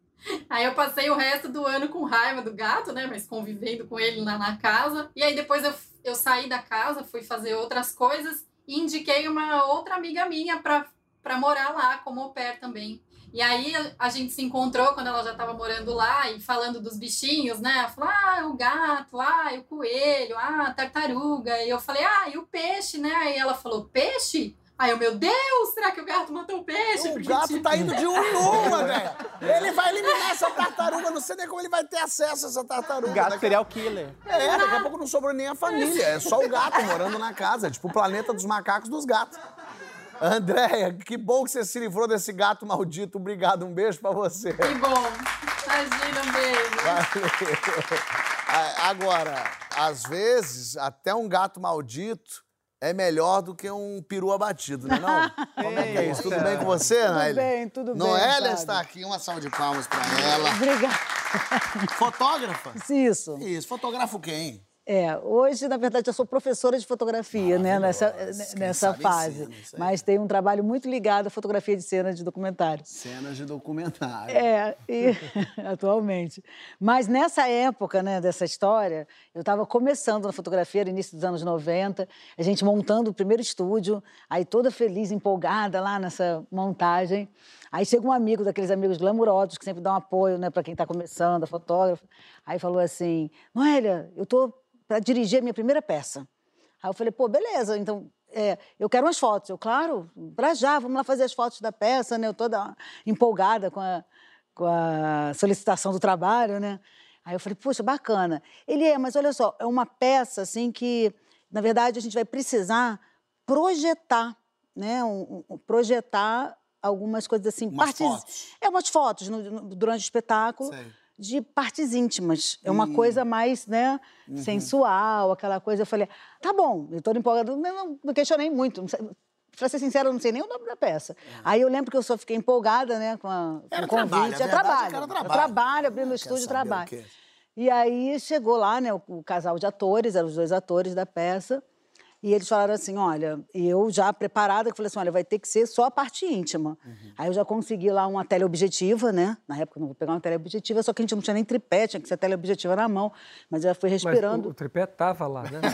Aí eu passei o resto do ano com raiva do gato, né? Mas convivendo com ele lá na casa. E aí depois eu, eu saí da casa, fui fazer outras coisas e indiquei uma outra amiga minha pra, pra morar lá como au pair também. E aí a gente se encontrou quando ela já estava morando lá e falando dos bichinhos, né? Ela falou, ah, o gato, ah, o coelho, ah, a tartaruga. E eu falei, ah, e o peixe, né? Aí ela falou, peixe? Aí eu, meu Deus, será que o gato matou o peixe? O Porque, gato tipo... tá indo de um numa, velho. Ele vai eliminar essa tartaruga, não sei nem como ele vai ter acesso a essa tartaruga. O gato daqui... serial killer. É, daqui a pouco não sobrou nem a família, é só o gato morando na casa, tipo o planeta dos macacos dos gatos. Andréia, que bom que você se livrou desse gato maldito. Obrigado, um beijo pra você. Que bom. Imagina, um beijo. Valeu. Agora, às vezes, até um gato maldito é melhor do que um peru abatido, não é não? Como é que é isso? Tudo bem com você, Noélia? Tudo bem, tudo bem. Noélia Fábio. está aqui, uma salva de palmas pra ela. Obrigada. Fotógrafa? Isso. Isso, fotógrafo quem? É, hoje, na verdade, eu sou professora de fotografia, né, nessa, nessa fase. Cena, mas tem um trabalho muito ligado à fotografia de cena de documentário. Cenas de documentário. É, e, atualmente. Mas nessa época, né, dessa história, eu estava começando na fotografia, no início dos anos noventa, a gente montando o primeiro estúdio, aí toda feliz, empolgada lá nessa montagem. Aí chega um amigo, daqueles amigos glamurosos, que sempre dão apoio, né, para quem está começando, a fotógrafa. Aí falou assim, Noélia, eu tô para dirigir a minha primeira peça. Aí eu falei, pô, beleza, então, é, eu quero umas fotos. Eu, claro, pra já, vamos lá fazer as fotos da peça, né? Eu toda empolgada com a, com a solicitação do trabalho, né? Aí eu falei, puxa, bacana. Ele é, mas olha só, é uma peça, assim, que, na verdade, a gente vai precisar projetar, né? Um, um, projetar algumas coisas assim... Umas partes, fotos. É, umas fotos no, no, durante o espetáculo. Sei. De partes íntimas. É uma Hum. coisa mais, né, Uhum. sensual, aquela coisa. Eu falei, tá bom, eu tô empolgada. Não, não questionei muito. Não sei, pra ser sincera, eu não sei nem o nome da peça. É. Aí eu lembro que eu só fiquei empolgada, né, com, a, com Era o convite. trabalho, a é verdade trabalho. é que era Eu trabalho. trabalho, abrindo o Quer estúdio, saber trabalho. o quê? E aí chegou lá, né, o, o casal de atores, eram os dois atores da peça. E eles falaram assim, olha, e eu já preparada, que falei assim, olha, vai ter que ser só a parte íntima. Uhum. Aí eu já consegui lá uma teleobjetiva, né? Na época eu não vou pegar uma teleobjetiva, só que a gente não tinha nem tripé, tinha que ser teleobjetiva na mão. Mas eu já fui respirando. Mas o, o tripé tava lá, né?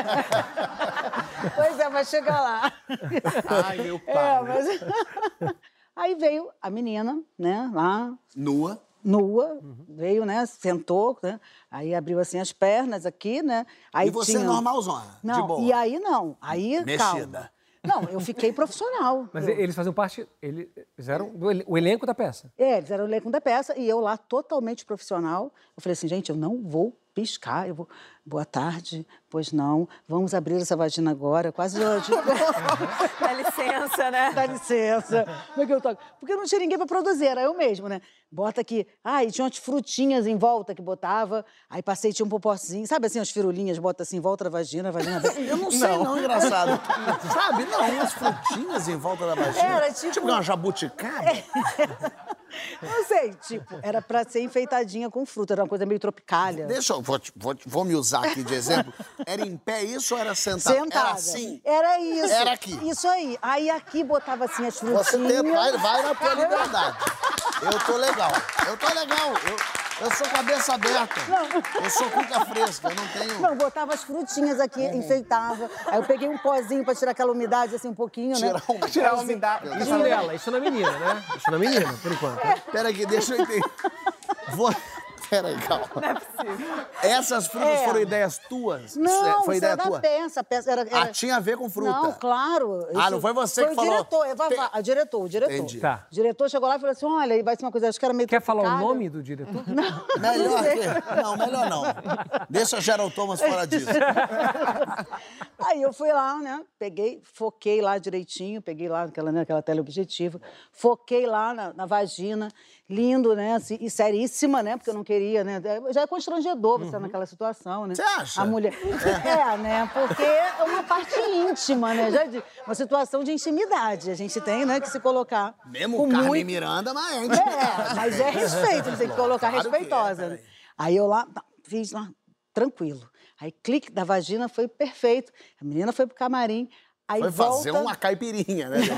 Pois é, vai chegar lá. Ai, meu pai. É, mas... Aí veio a menina, né, lá... Nua. Nua, uhum. veio, né, sentou, né, aí abriu assim as pernas aqui, né. Aí e você tinha... normalzona, não, de boa? E aí não, aí Mexida. calma. Não, eu fiquei profissional. Mas eu... eles faziam parte, eles eram do el- o elenco da peça. É, eles eram o elenco da peça e eu lá totalmente profissional. Eu falei assim, gente, eu não vou piscar, eu vou... Boa tarde, pois não, vamos abrir essa vagina agora, quase hoje. Dá licença, né? Dá licença. Como é que eu toco? Porque não tinha ninguém para produzir, era eu mesmo, né? Bota aqui. Ah, e tinha umas frutinhas em volta que botava, aí passei, tinha um popozinho, sabe assim, as firulinhas, bota assim, em volta da vagina, a vagina... Eu não sei não, não engraçado. Sabe, não, umas frutinhas em volta da vagina. Era tipo... Tipo uma jabuticaba. Não sei, tipo, era pra ser enfeitadinha com fruta, era uma coisa meio tropicália. Deixa eu, vou, vou, vou me usar aqui de exemplo. Era em pé isso ou era sentado? Sentada. Era assim? Era isso. Era aqui. Isso aí. Aí aqui botava assim as frutinhas. Você tenta, vai, vai na tua liberdade. Eu tô legal. Eu tô legal. Eu, eu sou cabeça aberta. Não. Eu sou cuca fresca, eu não tenho... Não, botava as frutinhas aqui, enfeitava. Aí eu peguei um pozinho pra tirar aquela umidade, assim, um pouquinho, Tirar né? um- Tirar a umidade. Isso nela, isso na menina, né? Isso na menina, por enquanto. Pera aqui, deixa eu entender. Vou... Pera aí, calma. Não é possível. Essas frutas É. foram ideias tuas? Não, Foi isso ideia era da tua? peça. A peça era, era... Ah, tinha a ver com fruta? Não, claro. Ah, Isso- não foi você que foi falou? o diretor, é Vavá, Tem- o diretor, o diretor. Entendi. Tá. O diretor chegou lá e falou assim, olha, vai ser uma coisa, acho que era meio Quer falar o tropicália. nome do diretor? Melhor que... Não, melhor não. Deixa Gerald Thomas fora disso. Aí eu fui lá, né? Peguei, foquei lá direitinho, peguei lá naquela, né, aquela teleobjetiva, foquei lá na, na vagina, lindo, né? Assim, e seríssima, né? Porque eu não queria, né? Já é constrangedor você estar naquela situação, né? Você acha? A mulher. É, né? Porque é uma parte íntima, né? Já de... Uma situação de intimidade. A gente tem, né, que se colocar. Mesmo com Carmen muito- Miranda, mas... É, mas é respeito, você tem que colocar Claro que é, respeitosa. né? peraí. Aí eu lá, tá, fiz lá, tranquilo. Aí clique da vagina foi perfeito. A menina foi pro camarim. Aí Foi volta, fazer uma caipirinha, né?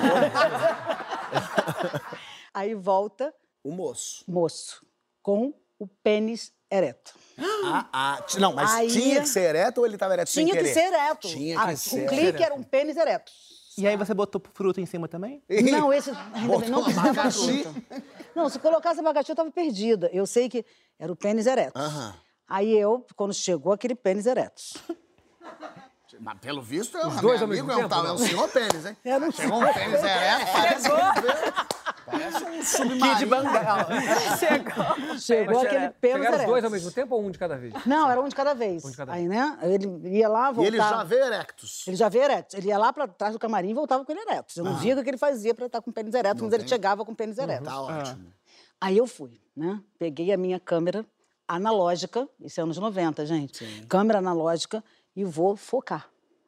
Aí volta O moço. moço com o pênis ereto. Ah, ah. t- Não, mas Aí- tinha que ser ereto ou ele tava ereto sem Tinha que querer? ser ereto. Tinha Ah, que o ser. clique era um pênis ereto. E aí você botou fruta em cima também? Não, esse ainda bem, não Botou precisava abacaxi. fruta. Não, se colocasse abacaxi eu tava perdida. Eu sei que era o pênis ereto. Aham. Aí eu, quando chegou aquele pênis ereto. Mas pelo visto, é um dois ao amigo, mesmo é um, tempo, tal- é não? um senhor pênis, hein? Era um Chegou um pênis ereto, parece, parece um submarino. Kid Bengala. Chegou. Chegou aquele pênis Chegaram os ereto. dois ao mesmo tempo ou um de cada vez? Não, era um de cada vez. Um de cada Aí, né? Ele ia lá, E voltava. ele já veio erectus. Ele já veio ereto. Ele ia lá pra trás do camarim e voltava com ele ereto. Eu não via o que ele fazia pra estar com o pênis ereto, mas ele chegava com o pênis ereto. Tá ótimo. Aí eu fui, né? Peguei a minha câmera analógica, isso é anos noventa, gente. Câmera analógica e vou focar.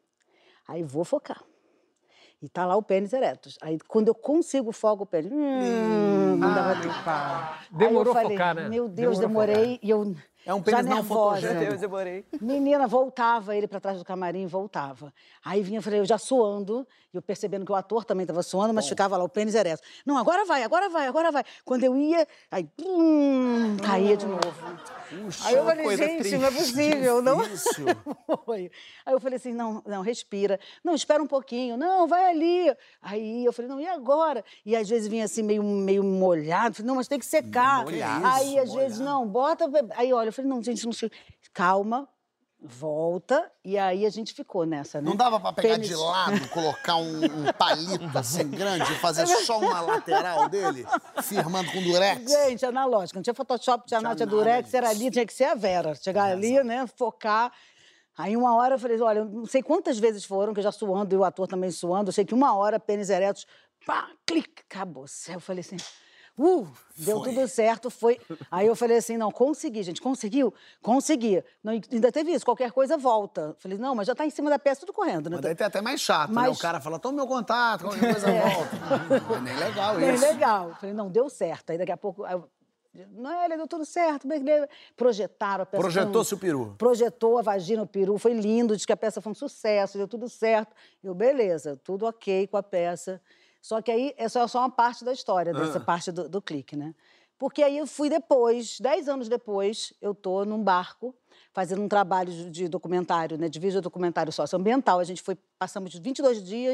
Aí vou focar. E tá lá o pênis ereto. Aí quando eu consigo foco o pênis, hum, não dava tempo. Demorou Aí eu a falei, focar, né? Meu Deus, Demorou a demorei e eu É um já pênis não nervosa. fotogênico. Deus, demorei. Menina, voltava ele pra trás do camarim, voltava. Aí vinha, eu falei, eu já suando, e eu percebendo que o ator também estava suando, mas ficava lá o pênis ereto. Não, agora vai, agora vai, agora vai. Quando eu ia, aí, hum, caía de novo. Aí eu falei, coisa gente, não é possível, não. Difícil. Foi. Aí eu falei assim, não, não, respira. Não, espera um pouquinho. Não, vai ali. Aí eu falei, não, e agora? E às vezes vinha assim, meio, meio molhado. Falei, não, mas tem que secar. Molhado. Aí às Isso, vezes, não, bota... Aí olha, eu falei, não, gente, não sei. Calma, volta. E aí a gente ficou nessa, né? Não dava pra pegar Pênis- de lado, colocar um, um palito assim grande e fazer só uma lateral dele, firmando com durex? Gente, analógica. Não tinha Photoshop, tinha nada, tinha Durex, disso. era ali, tinha que ser a Vera. Chegar ali, né, focar. Aí uma hora eu falei, olha, eu não sei quantas vezes foram, que eu já suando, e o ator também suando. Eu sei que uma hora, pênis eretos, pá, clique, acabou. Aí eu falei assim, uh, deu Foi. tudo certo, foi. Aí eu falei assim, não, consegui, gente, conseguiu? Consegui. Não, ainda teve isso, qualquer coisa volta. Falei, não, mas já tá em cima da peça, tudo correndo, né? Mas daí tem até mais chato, né? Mas- O cara fala, toma meu contato, qualquer coisa volta. Não é nem legal Bem isso. legal. Falei, não, deu certo. Aí daqui a pouco... aí eu, não, ele deu tudo certo. beleza. Projetaram a peça. Projetou-se o peru. Projetou a vagina, o peru. Foi lindo, diz que a peça foi um sucesso, deu tudo certo. Eu, beleza, tudo ok com a peça. Só que aí, essa é só uma parte da história, dessa parte do, do clique, né? Porque aí eu fui depois, dez anos depois, eu tô num barco, fazendo um trabalho de, de documentário, né? De vídeo documentário socioambiental. A gente foi, passamos vinte e dois dias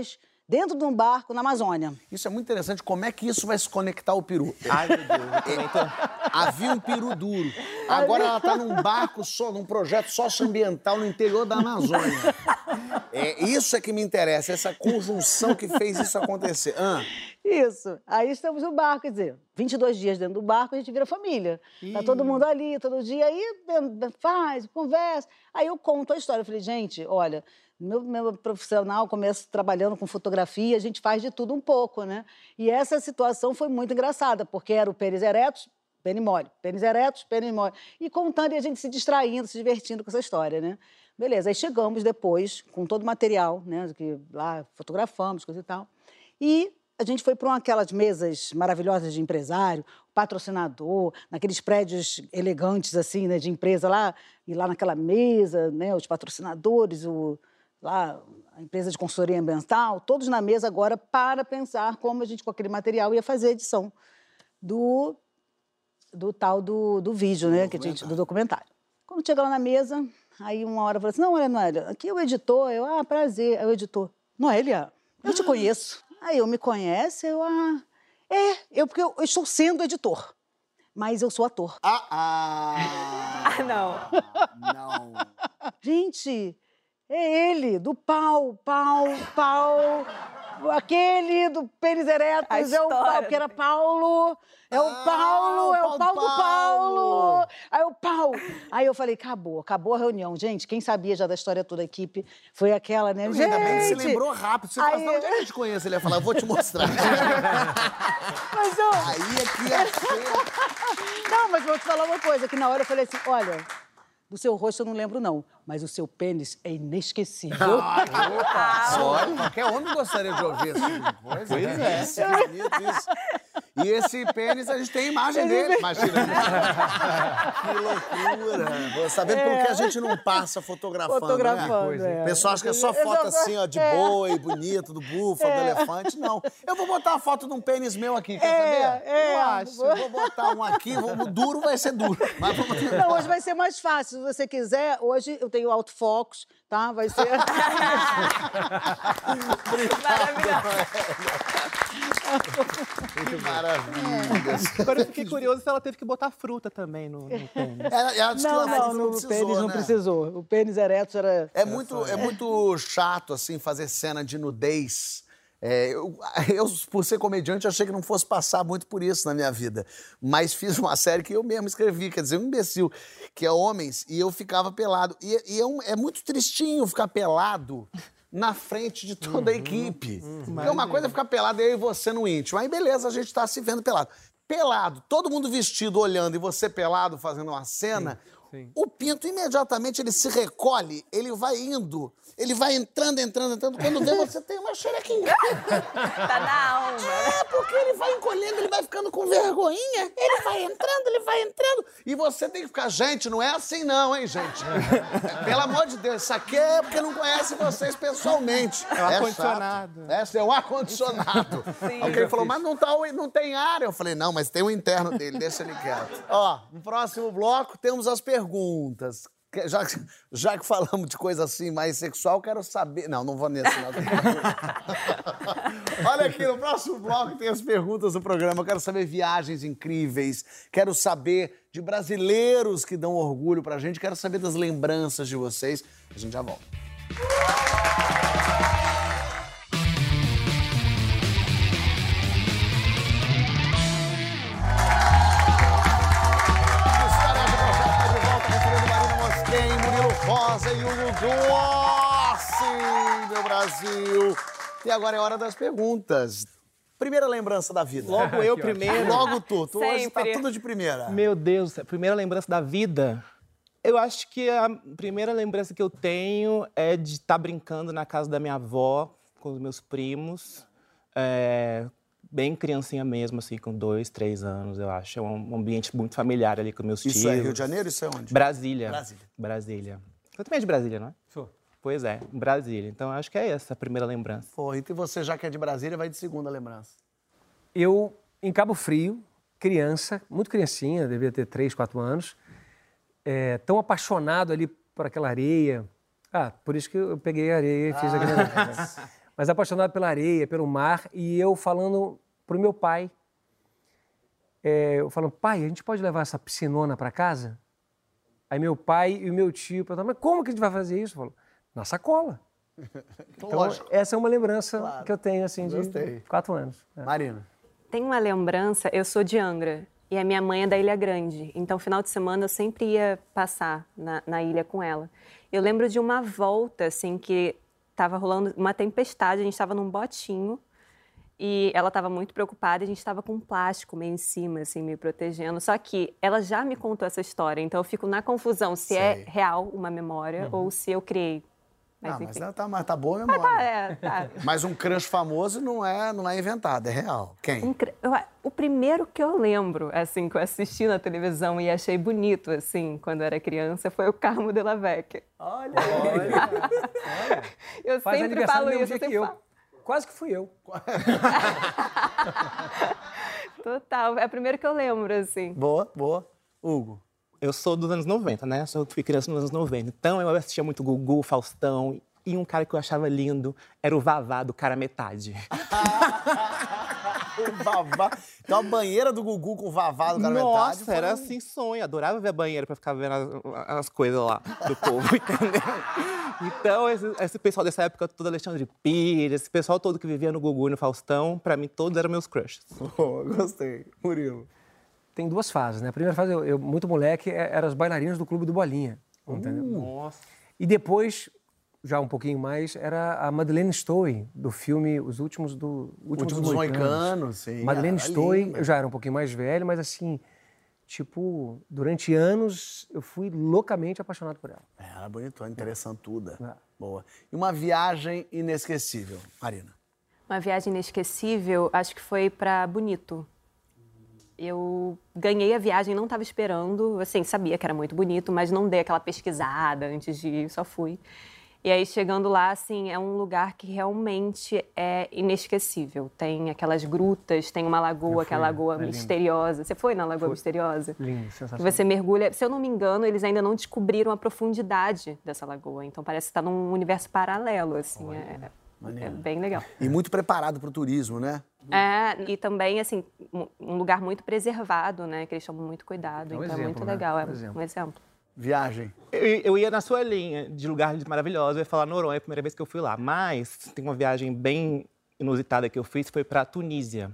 dentro de um barco na Amazônia. Isso é muito interessante. Como é que isso vai se conectar ao peru? Ai, meu Deus, eu também tô... Havia um peru duro. Agora ela está num barco, só, num projeto socioambiental no interior da Amazônia. É, isso é que me interessa, essa conjunção que fez isso acontecer. Ah. Isso. Aí estamos no barco, quer dizer, vinte e dois dias dentro do barco, a gente vira família. Ih. Tá todo mundo ali, todo dia, aí faz, conversa. Aí eu conto a história. Eu falei, gente, olha, meu, meu profissional começa trabalhando com fotografia, a gente faz de tudo um pouco, né? E essa situação foi muito engraçada, porque era o pênis eretos, pênis mole, pênis eretos, pênis mole. E contando e a gente se distraindo, se divertindo com essa história, né? Beleza, aí chegamos depois, com todo o material, né? Que lá fotografamos, coisa e tal. E a gente foi para aquelas mesas maravilhosas de empresário, patrocinador, naqueles prédios elegantes, assim, né, de empresa lá, e lá naquela mesa, né, os patrocinadores, o, lá, a empresa de consultoria ambiental, todos na mesa agora para pensar como a gente, com aquele material, ia fazer a edição do, do tal do, do vídeo, né, que a gente, do documentário. Quando chega lá na mesa, aí uma hora fala assim, não, olha, Noélia, aqui é o editor. Eu, ah, prazer. Aí o editor, Noélia, eu te conheço. Aí eu, me conhece? Eu, ah... É, eu, porque eu, eu estou sendo editor, mas eu sou ator. Ah, ah... Ah, não. Não. Gente, é ele, do pau, pau, pau... Aquele do pênis eretos, é o Paulo, que era Paulo, é o Ah, Paulo, é o o pau do Paulo. Paulo. Aí o pau. Aí eu falei, acabou, acabou a reunião. Gente, quem sabia já da história toda da equipe foi aquela, né? Gente, Ainda bem que você lembrou rápido. Você Aí- fala, onde é que a gente conhece? Ele ia falar, eu vou te mostrar. Mas eu... Aí é que ia ser... Não, mas vou te falar uma coisa, que na hora eu falei assim, olha, do seu rosto eu não lembro não, mas o seu pênis é inesquecível. Olha, qualquer homem gostaria de ouvir isso. Pois, Pois é. Isso, que bonito isso. E esse pênis, a gente tem imagem dele. Imagina. Que loucura. Vou sabendo por que a gente não passa fotografando, Fotografando, né? é. O pessoal acha que é só foto assim, ó, de É. boi, bonito, do búfalo, do elefante. Não. Eu vou botar uma foto de um pênis meu aqui, quer É, saber? é. Eu acho. Eu vou botar um aqui, vou- o duro vai ser duro. Mas vamos tentar. Não, hoje vai ser mais fácil. Se você quiser, hoje eu tenho autofocus, tá? Vai ser... Que maravilha. Agora eu fiquei curioso se ela teve que botar fruta também no, no pênis. Ela, ela disse que Não, ela não, não no precisou, pênis não né? precisou. O pênis ereto era... É muito, é muito chato, assim, fazer cena de nudez. É, eu, eu, por ser comediante, achei que não fosse passar muito por isso na minha vida. Mas fiz uma série que eu mesmo escrevi, quer dizer, um imbecil, que é Homens, e eu ficava pelado. E, e é, um- é muito tristinho ficar pelado na frente de toda a equipe. Porque uma coisa é ficar pelado eu e você no íntimo. Aí, beleza, a gente tá se vendo pelado. Pelado, todo mundo vestido, olhando, e você pelado fazendo uma cena... sim. O pinto, imediatamente, ele se recolhe, ele vai indo, ele vai entrando, entrando, entrando. Quando vê, você tem uma xerequinha. Tá na alma. É, porque ele vai encolhendo, ele vai ficando com vergonhinha, ele vai entrando, ele vai entrando. E você tem que ficar, gente, não é assim não, hein, gente? Pelo amor de Deus, isso aqui é porque não conhece vocês pessoalmente. É o ar-condicionado. chato. Esse é o ar-condicionado. Alguém falou, mas não, tá, o- não tem ar. Eu falei, não, mas tem o interno dele, deixa ele quieto. Ó, no próximo bloco temos as perguntas. Que- Já, que- já que falamos de coisa assim mais sexual, quero saber... Não, não vou nesse. Não. Olha aqui, no próximo bloco tem as perguntas do programa. Eu quero saber viagens incríveis. Quero saber de brasileiros que dão orgulho pra gente. Quero saber das lembranças de vocês. A gente já volta. História de Projeto tá de volta, recebendo Marina Mosquen, Murilo Rosa e Hugo Glossi, meu Brasil. E agora é hora das perguntas. Primeira lembrança da vida. Logo eu primeiro. Logo tu. Tu hoje tá Sempre. tudo de primeira. Meu Deus, a primeira lembrança da vida. Eu acho que a primeira lembrança que eu tenho é de estar brincando na casa da minha avó com os meus primos. É, bem criancinha mesmo, assim, com dois, três anos, eu acho. É um ambiente muito familiar ali com meus tios. Isso é Rio de Janeiro? Isso é onde? Brasília. Brasília. Brasília. Você também é de Brasília, não é? Sou. Pois é, Brasília. Então, eu acho que é essa a primeira lembrança. Pô, então você, já que é de Brasília, vai de segunda lembrança. Eu, em Cabo Frio, criança, muito criancinha, devia ter três, quatro anos, é, tão apaixonado ali por aquela areia. Ah, por isso que eu peguei a areia e fiz aquele negócio. mas apaixonado pela areia, pelo mar, e eu falando pro meu pai, é, eu falando, pai, a gente pode levar essa piscinona para casa? Aí meu pai e o meu tio perguntaram, mas como que a gente vai fazer isso? Eu falo, na sacola. Então, Lógico. essa é uma lembrança Claro. que eu tenho, assim, de Gostei. quatro anos. É. Marina. Tem uma lembrança, eu sou de Angra e a minha mãe é da Ilha Grande. Então, final de semana, eu sempre ia passar na, na ilha com ela. Eu lembro de uma volta, assim, que estava rolando uma tempestade, a gente estava num botinho e ela estava muito preocupada, a gente estava com um plástico meio em cima, assim, me protegendo. Só que ela já me contou essa história, então eu fico na confusão se Sei. é real uma memória Uhum. ou se eu criei. Mas, Ah, mas enfim. ela tá, mas tá boa a memória. Tá, é, tá. Mas um crush famoso não é, não é inventado, é real. Quem? Um cr- eu- o primeiro que eu lembro, assim, que eu assisti na televisão e achei bonito, assim, quando eu era criança, foi o Carmo Della Vecchia. Olha, olha. Eu Faz sempre aniversário falo do mesmo isso, eu dia que sempre eu. falo. Quase que fui eu. Total, é o primeiro que eu lembro, assim. Boa, boa. Hugo. Eu sou dos anos noventa, né? Eu fui criança nos anos noventa. Então eu assistia muito Gugu, Faustão. E um cara que eu achava lindo era o Vavá, do Cara Metade. O Vavá. Então a banheira do Gugu com o Vavá do cara Nossa, metade. foi era um- assim, sonho. Adorava ver a banheira pra ficar vendo as, as coisas lá do povo, entendeu? Então, esse, esse pessoal dessa época, todo Alexandre Pires, esse pessoal todo que vivia no Gugu e no Faustão, pra mim, todos eram meus crushes. Oh, gostei. Murilo. Tem duas fases, né? A primeira fase, eu, eu muito moleque, é- eram as bailarinas do Clube do Bolinha, entendeu? Nossa. E depois, já um pouquinho mais, era a Madeleine Stowe, do filme Os Últimos, do, Últimos, Últimos Moicanos, sim. Madeleine era Stowe, linda. eu já era um pouquinho mais velho, mas assim, tipo, durante anos eu fui loucamente apaixonado por ela. É, era bonitona, interessantuda. É. Boa. E uma viagem inesquecível, Marina. Uma viagem inesquecível, acho que foi para Bonito. Eu ganhei a viagem, não estava esperando, assim, sabia que era muito bonito, mas não dei aquela pesquisada antes de ir, só fui. E aí, chegando lá, assim, é um lugar que realmente é inesquecível. Tem aquelas grutas, tem uma lagoa, que é a lagoa é lindo. misteriosa. Você foi na Lagoa Misteriosa? Lindo, Que sensacional. você mergulha... Se eu não me engano, eles ainda não descobriram a profundidade dessa lagoa. Então, parece que está num universo paralelo, assim. É, é bem legal. E muito preparado para o turismo, né? É, e também, assim, um- um lugar muito preservado, né? Que eles tomam muito cuidado. É um então, exemplo, é muito né? legal. É Um exemplo. um exemplo. Viagem. Eu, eu ia na sua linha de lugares maravilhosos, eu ia falar Noronha, é a primeira vez que eu fui lá. Mas tem uma viagem bem inusitada que eu fiz, foi pra Tunísia.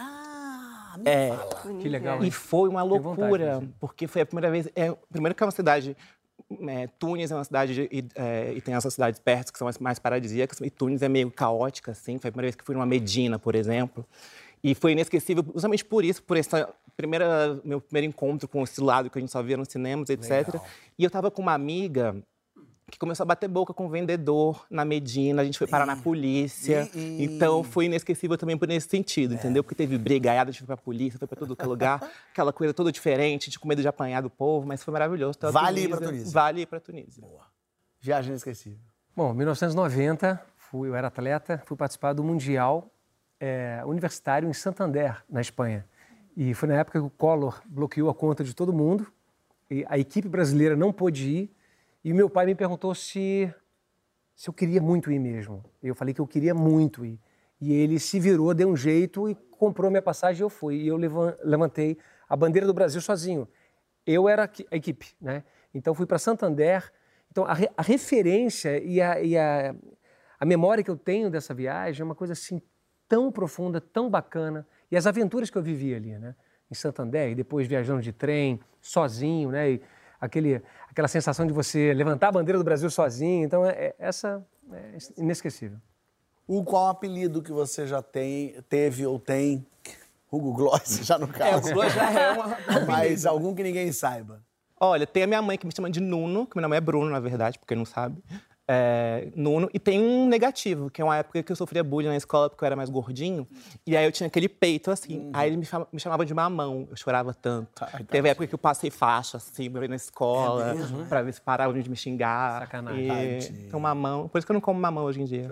Ah, me É, fala. Que legal, e hein? foi uma Tenho vontade loucura, disso. porque foi a primeira vez... É, primeiro que é uma cidade... É, Tunis é uma cidade de- e, é, e tem essas cidades perto que são as mais paradisíacas, e Tunis é meio caótica, assim. Foi a primeira vez que fui numa Medina, por exemplo. E foi inesquecível justamente por isso, por esse primeira, meu primeiro encontro com esse lado que a gente só via nos cinemas, etcétera. Legal. E eu tava com uma amiga que começou a bater boca com um vendedor na Medina, a gente foi parar na polícia. e- e- Então foi inesquecível também por esse sentido, entendeu? Porque teve briga, aí a gente foi pra polícia, foi pra todo que é lugar, aquela coisa toda diferente, de com medo de apanhar do povo, mas foi maravilhoso. Então, a Vale ir pra Tunísia. Vale ir pra Tunísia. Viagem inesquecível. Bom, em mil novecentos e noventa, fui, eu era atleta, fui participar do Mundial é, Universitário em Santander, na Espanha. E foi na época que o Collor bloqueou a conta de todo mundo, e a equipe brasileira não pôde ir, e o meu pai me perguntou se, se eu queria muito ir mesmo. Eu falei que eu queria muito ir. E ele se virou, deu um jeito e comprou minha passagem e eu fui. E eu levan- levantei a bandeira do Brasil sozinho. Eu era a qui- a equipe, né? Então fui para Santander. Então a, re- a referência e, a, e a, a memória que eu tenho dessa viagem é uma coisa assim tão profunda, tão bacana. E as aventuras que eu vivi ali, né? Em Santander, e depois viajando de trem, sozinho, né? E aquele, aquela sensação de você levantar a bandeira do Brasil sozinho. Então, é, é- essa é inesquecível. O qual apelido que você já tem, teve ou tem? Hugo Gloss, já no caso. Hugo Gloss já é uma- Mas algum que ninguém saiba. Olha, tem a minha mãe que me chama de Nuno, que meu nome é Bruno, na verdade, porque não sabe. É, Nuno. E tem um negativo, que é uma época que eu sofria bullying na escola porque eu era mais gordinho. E aí eu tinha aquele peito assim. Aí ele me chama- me chamava de mamão. Eu chorava tanto. Ai, Teve época que eu passei faixa, assim, na escola, É mesmo, pra ver se paravam de me xingar. Sacanagem. E... Tadinho. Então, mamão. Por isso que eu não como mamão hoje em dia.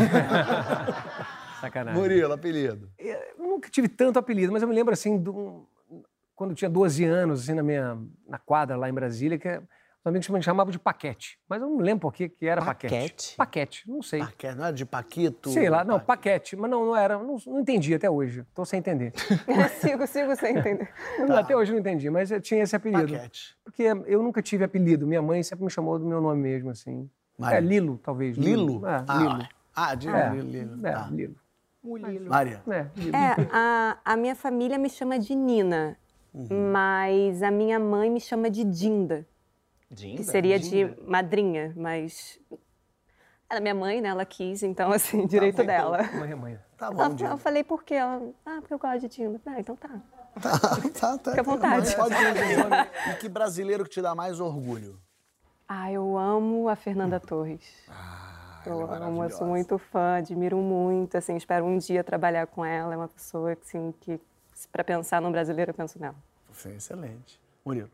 Sacanagem. Murilo, apelido. Eu nunca tive tanto apelido, mas eu me lembro assim, de um- quando eu tinha doze anos, assim, na minha na quadra lá em Brasília, que Os amigos me chamavam de Paquete. Mas eu não lembro por que que era Paquete. Paquete? Paquete, não sei. Paquete, não era de Paquito? Sei lá, não, Paquete. Mas não, não era, não, não entendi até hoje. Tô sem entender. sigo, sigo sem entender. Tá. Até hoje não entendi, mas eu tinha esse apelido. Paquete. Porque eu nunca tive apelido. Minha mãe sempre me chamou do meu nome mesmo, assim. Maria. É, Lilo, talvez. Lilo? É, ah, Lilo. Ah, de É, Lilo. Lilo. é, Tá. Lilo. Maria. É, Lilo. É, a, a minha família me chama de Nina, Uhum. mas a minha mãe me chama de Dinda, Dinda? que seria Dinda. de madrinha, mas... Ela é minha mãe, né? Ela quis, então, assim, direito dela. Mãe é mãe. Tá bom, Ela, Dinda. eu falei, por quê? Ela, ah, porque eu gosto de Dinda. Ah, então tá. Tá, tá, tá. Fica à vontade. Mas pode dizer. E que brasileiro que te dá mais orgulho? Ah, eu amo a Fernanda Torres. Ah, Eu ela é amo, eu maravilhosa. sou muito fã, admiro muito, assim, espero um dia trabalhar com ela. É uma pessoa, assim, que, para pensar num brasileiro, eu penso nela. Foi excelente. Murilo.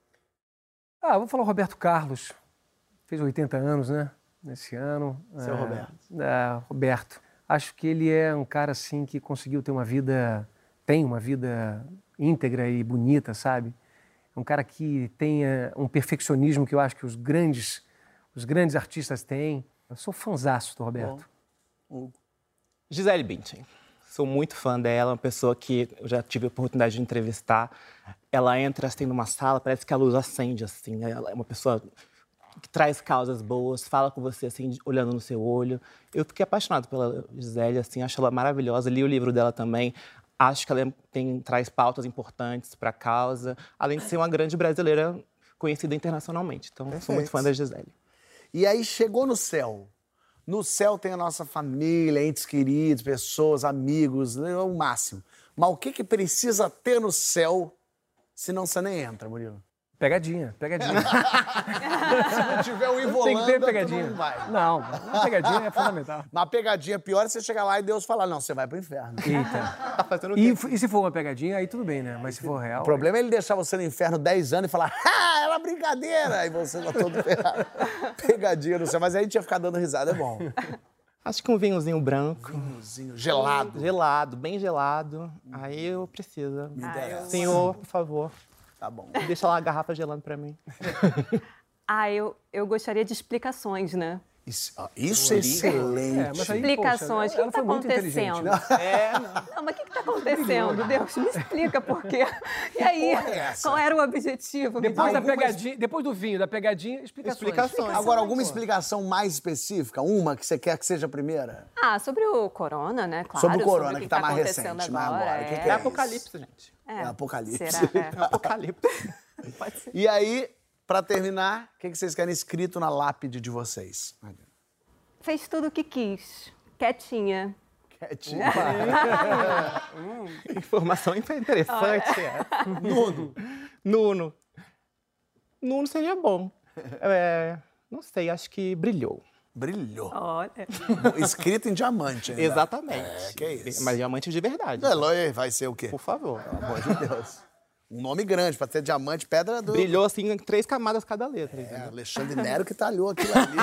Ah, vou falar o Roberto Carlos. Fez oitenta anos, né? Nesse ano. Seu É, Roberto. É, Roberto. Acho que ele é um cara, assim, que conseguiu ter uma vida... Tem uma vida íntegra e bonita, sabe? É um cara que tem é, um perfeccionismo que eu acho que os grandes, os grandes artistas têm. Eu sou fãzaço do Roberto. Hugo. Gisele Bündchen. Sou muito fã dela, uma pessoa que eu já tive a oportunidade de entrevistar. Ela entra assim numa sala, parece que a luz acende assim. Ela é uma pessoa que traz causas boas, fala com você assim, olhando no seu olho. Eu fiquei apaixonado pela Gisele, assim, acho ela maravilhosa. Li o livro dela também. Acho que ela é- tem, traz pautas importantes para a causa, além de ser uma grande brasileira conhecida internacionalmente. Então, sou muito Perfeito. fã da Gisele. E aí chegou no céu. No céu tem a nossa família, entes queridos, pessoas, amigos, é o máximo. Mas o que, que precisa ter no céu, senão você nem entra, Murilo? Pegadinha, pegadinha. Se não tiver o Tem Ivolanda, que ter tu pegadinha. não vai. Não, a pegadinha é fundamental. Mas a pegadinha pior é você chegar lá e Deus falar, não, você vai pro inferno. Eita. Tá fazendo o E, quê? e se for uma pegadinha, aí tudo bem, né? Mas se for real... O problema é ele deixar você no inferno dez anos e falar, ah, era brincadeira! E você tá todo ferrado. Pegadinha no céu. Mas aí a gente ia ficar dando risada, é bom. Acho que um vinhozinho branco, Vinhozinho gelado. gelado, bem gelado. Aí eu preciso. Me interessa. Senhor, por favor, Tá bom. deixa lá a garrafa gelando pra mim. Ah, eu, eu gostaria de explicações, né? Isso, ó, isso é excelente. É, mas aí, Explicações. poxa, O que ela está foi muito inteligente. acontecendo? É, não. Não, mas o que está acontecendo? Deus, me explica por quê. E aí, porra é essa? qual era o objetivo? Me Depois diz. da Algumas- pegadinha, depois do vinho, da pegadinha, explicações. Explicações. Agora, alguma explicação mais específica? Uma que você quer que seja a primeira? Ah, sobre o corona, né? Claro, Sobre o corona, o que tá mais acontecendo recente, né, agora. agora. O que que É é? apocalipse, gente. É apocalipse. Será? É É. apocalipse. Pode ser. E aí, pra terminar, o que que vocês querem escrito na lápide de vocês? Fez tudo o que quis. Quietinha. Quietinho. Informação interessante. É. Nuno. Nuno. Nuno seria bom. É, não sei, acho que brilhou. Brilhou. Olha. Escrito em diamante ainda. Exatamente. É, que é isso. Mas diamante de verdade. Eloy vai ser o quê? Por favor. Pelo amor de Deus. Um nome grande, pra ter diamante, pedra do... Brilhou assim em três camadas cada letra. É, entendeu? Alexandre Nero que talhou aquilo ali.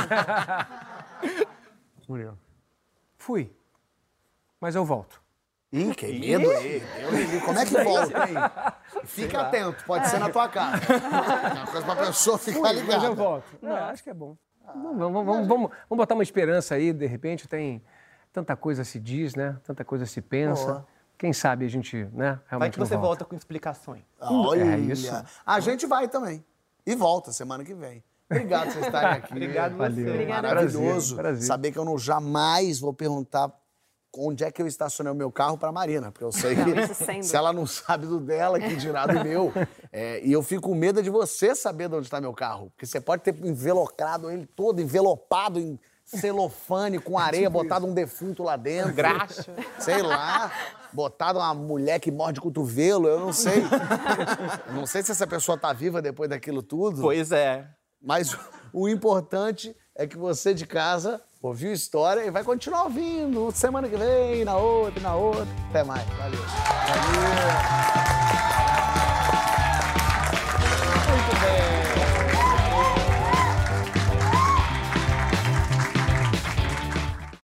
Murilo. Fui. Mas eu volto. Ih, que medo aí. Deus me livre. Como é que volta, hein? Fica atento, pode ser na tua casa. É uma coisa pra pessoa ficar Mas eu ligada. volto. Não, acho que é bom. Vamos, vamos, vamos, vamos, vamos botar uma esperança aí, de repente tem... Tanta coisa se diz, né? Tanta coisa se pensa. Boa. Quem sabe a gente, né? Realmente Vai que não você volta. volta com explicações. Olha, É isso. a gente vai também. E volta semana que vem. Obrigado por vocês estarem aqui. Obrigado Valeu. você. Obrigada. Maravilhoso. Prazer, prazer. Saber que eu não jamais vou perguntar onde é que eu estacionei o meu carro para Marina, porque eu sei Não, que isso sem se ela não sabe do dela, que dirá do meu. É, e eu fico com medo de você saber de onde está meu carro, porque você pode ter envelocrado ele todo, envelopado em celofane com areia, botado um defunto lá dentro. Graxa. Sei lá, botado uma mulher que morde cotovelo, eu não sei. Não sei se essa pessoa tá viva depois daquilo tudo. Pois é. Mas o importante é que você de casa ouviu a história e vai continuar ouvindo semana que vem, na outra, na outra. Até mais. Valeu. Valeu.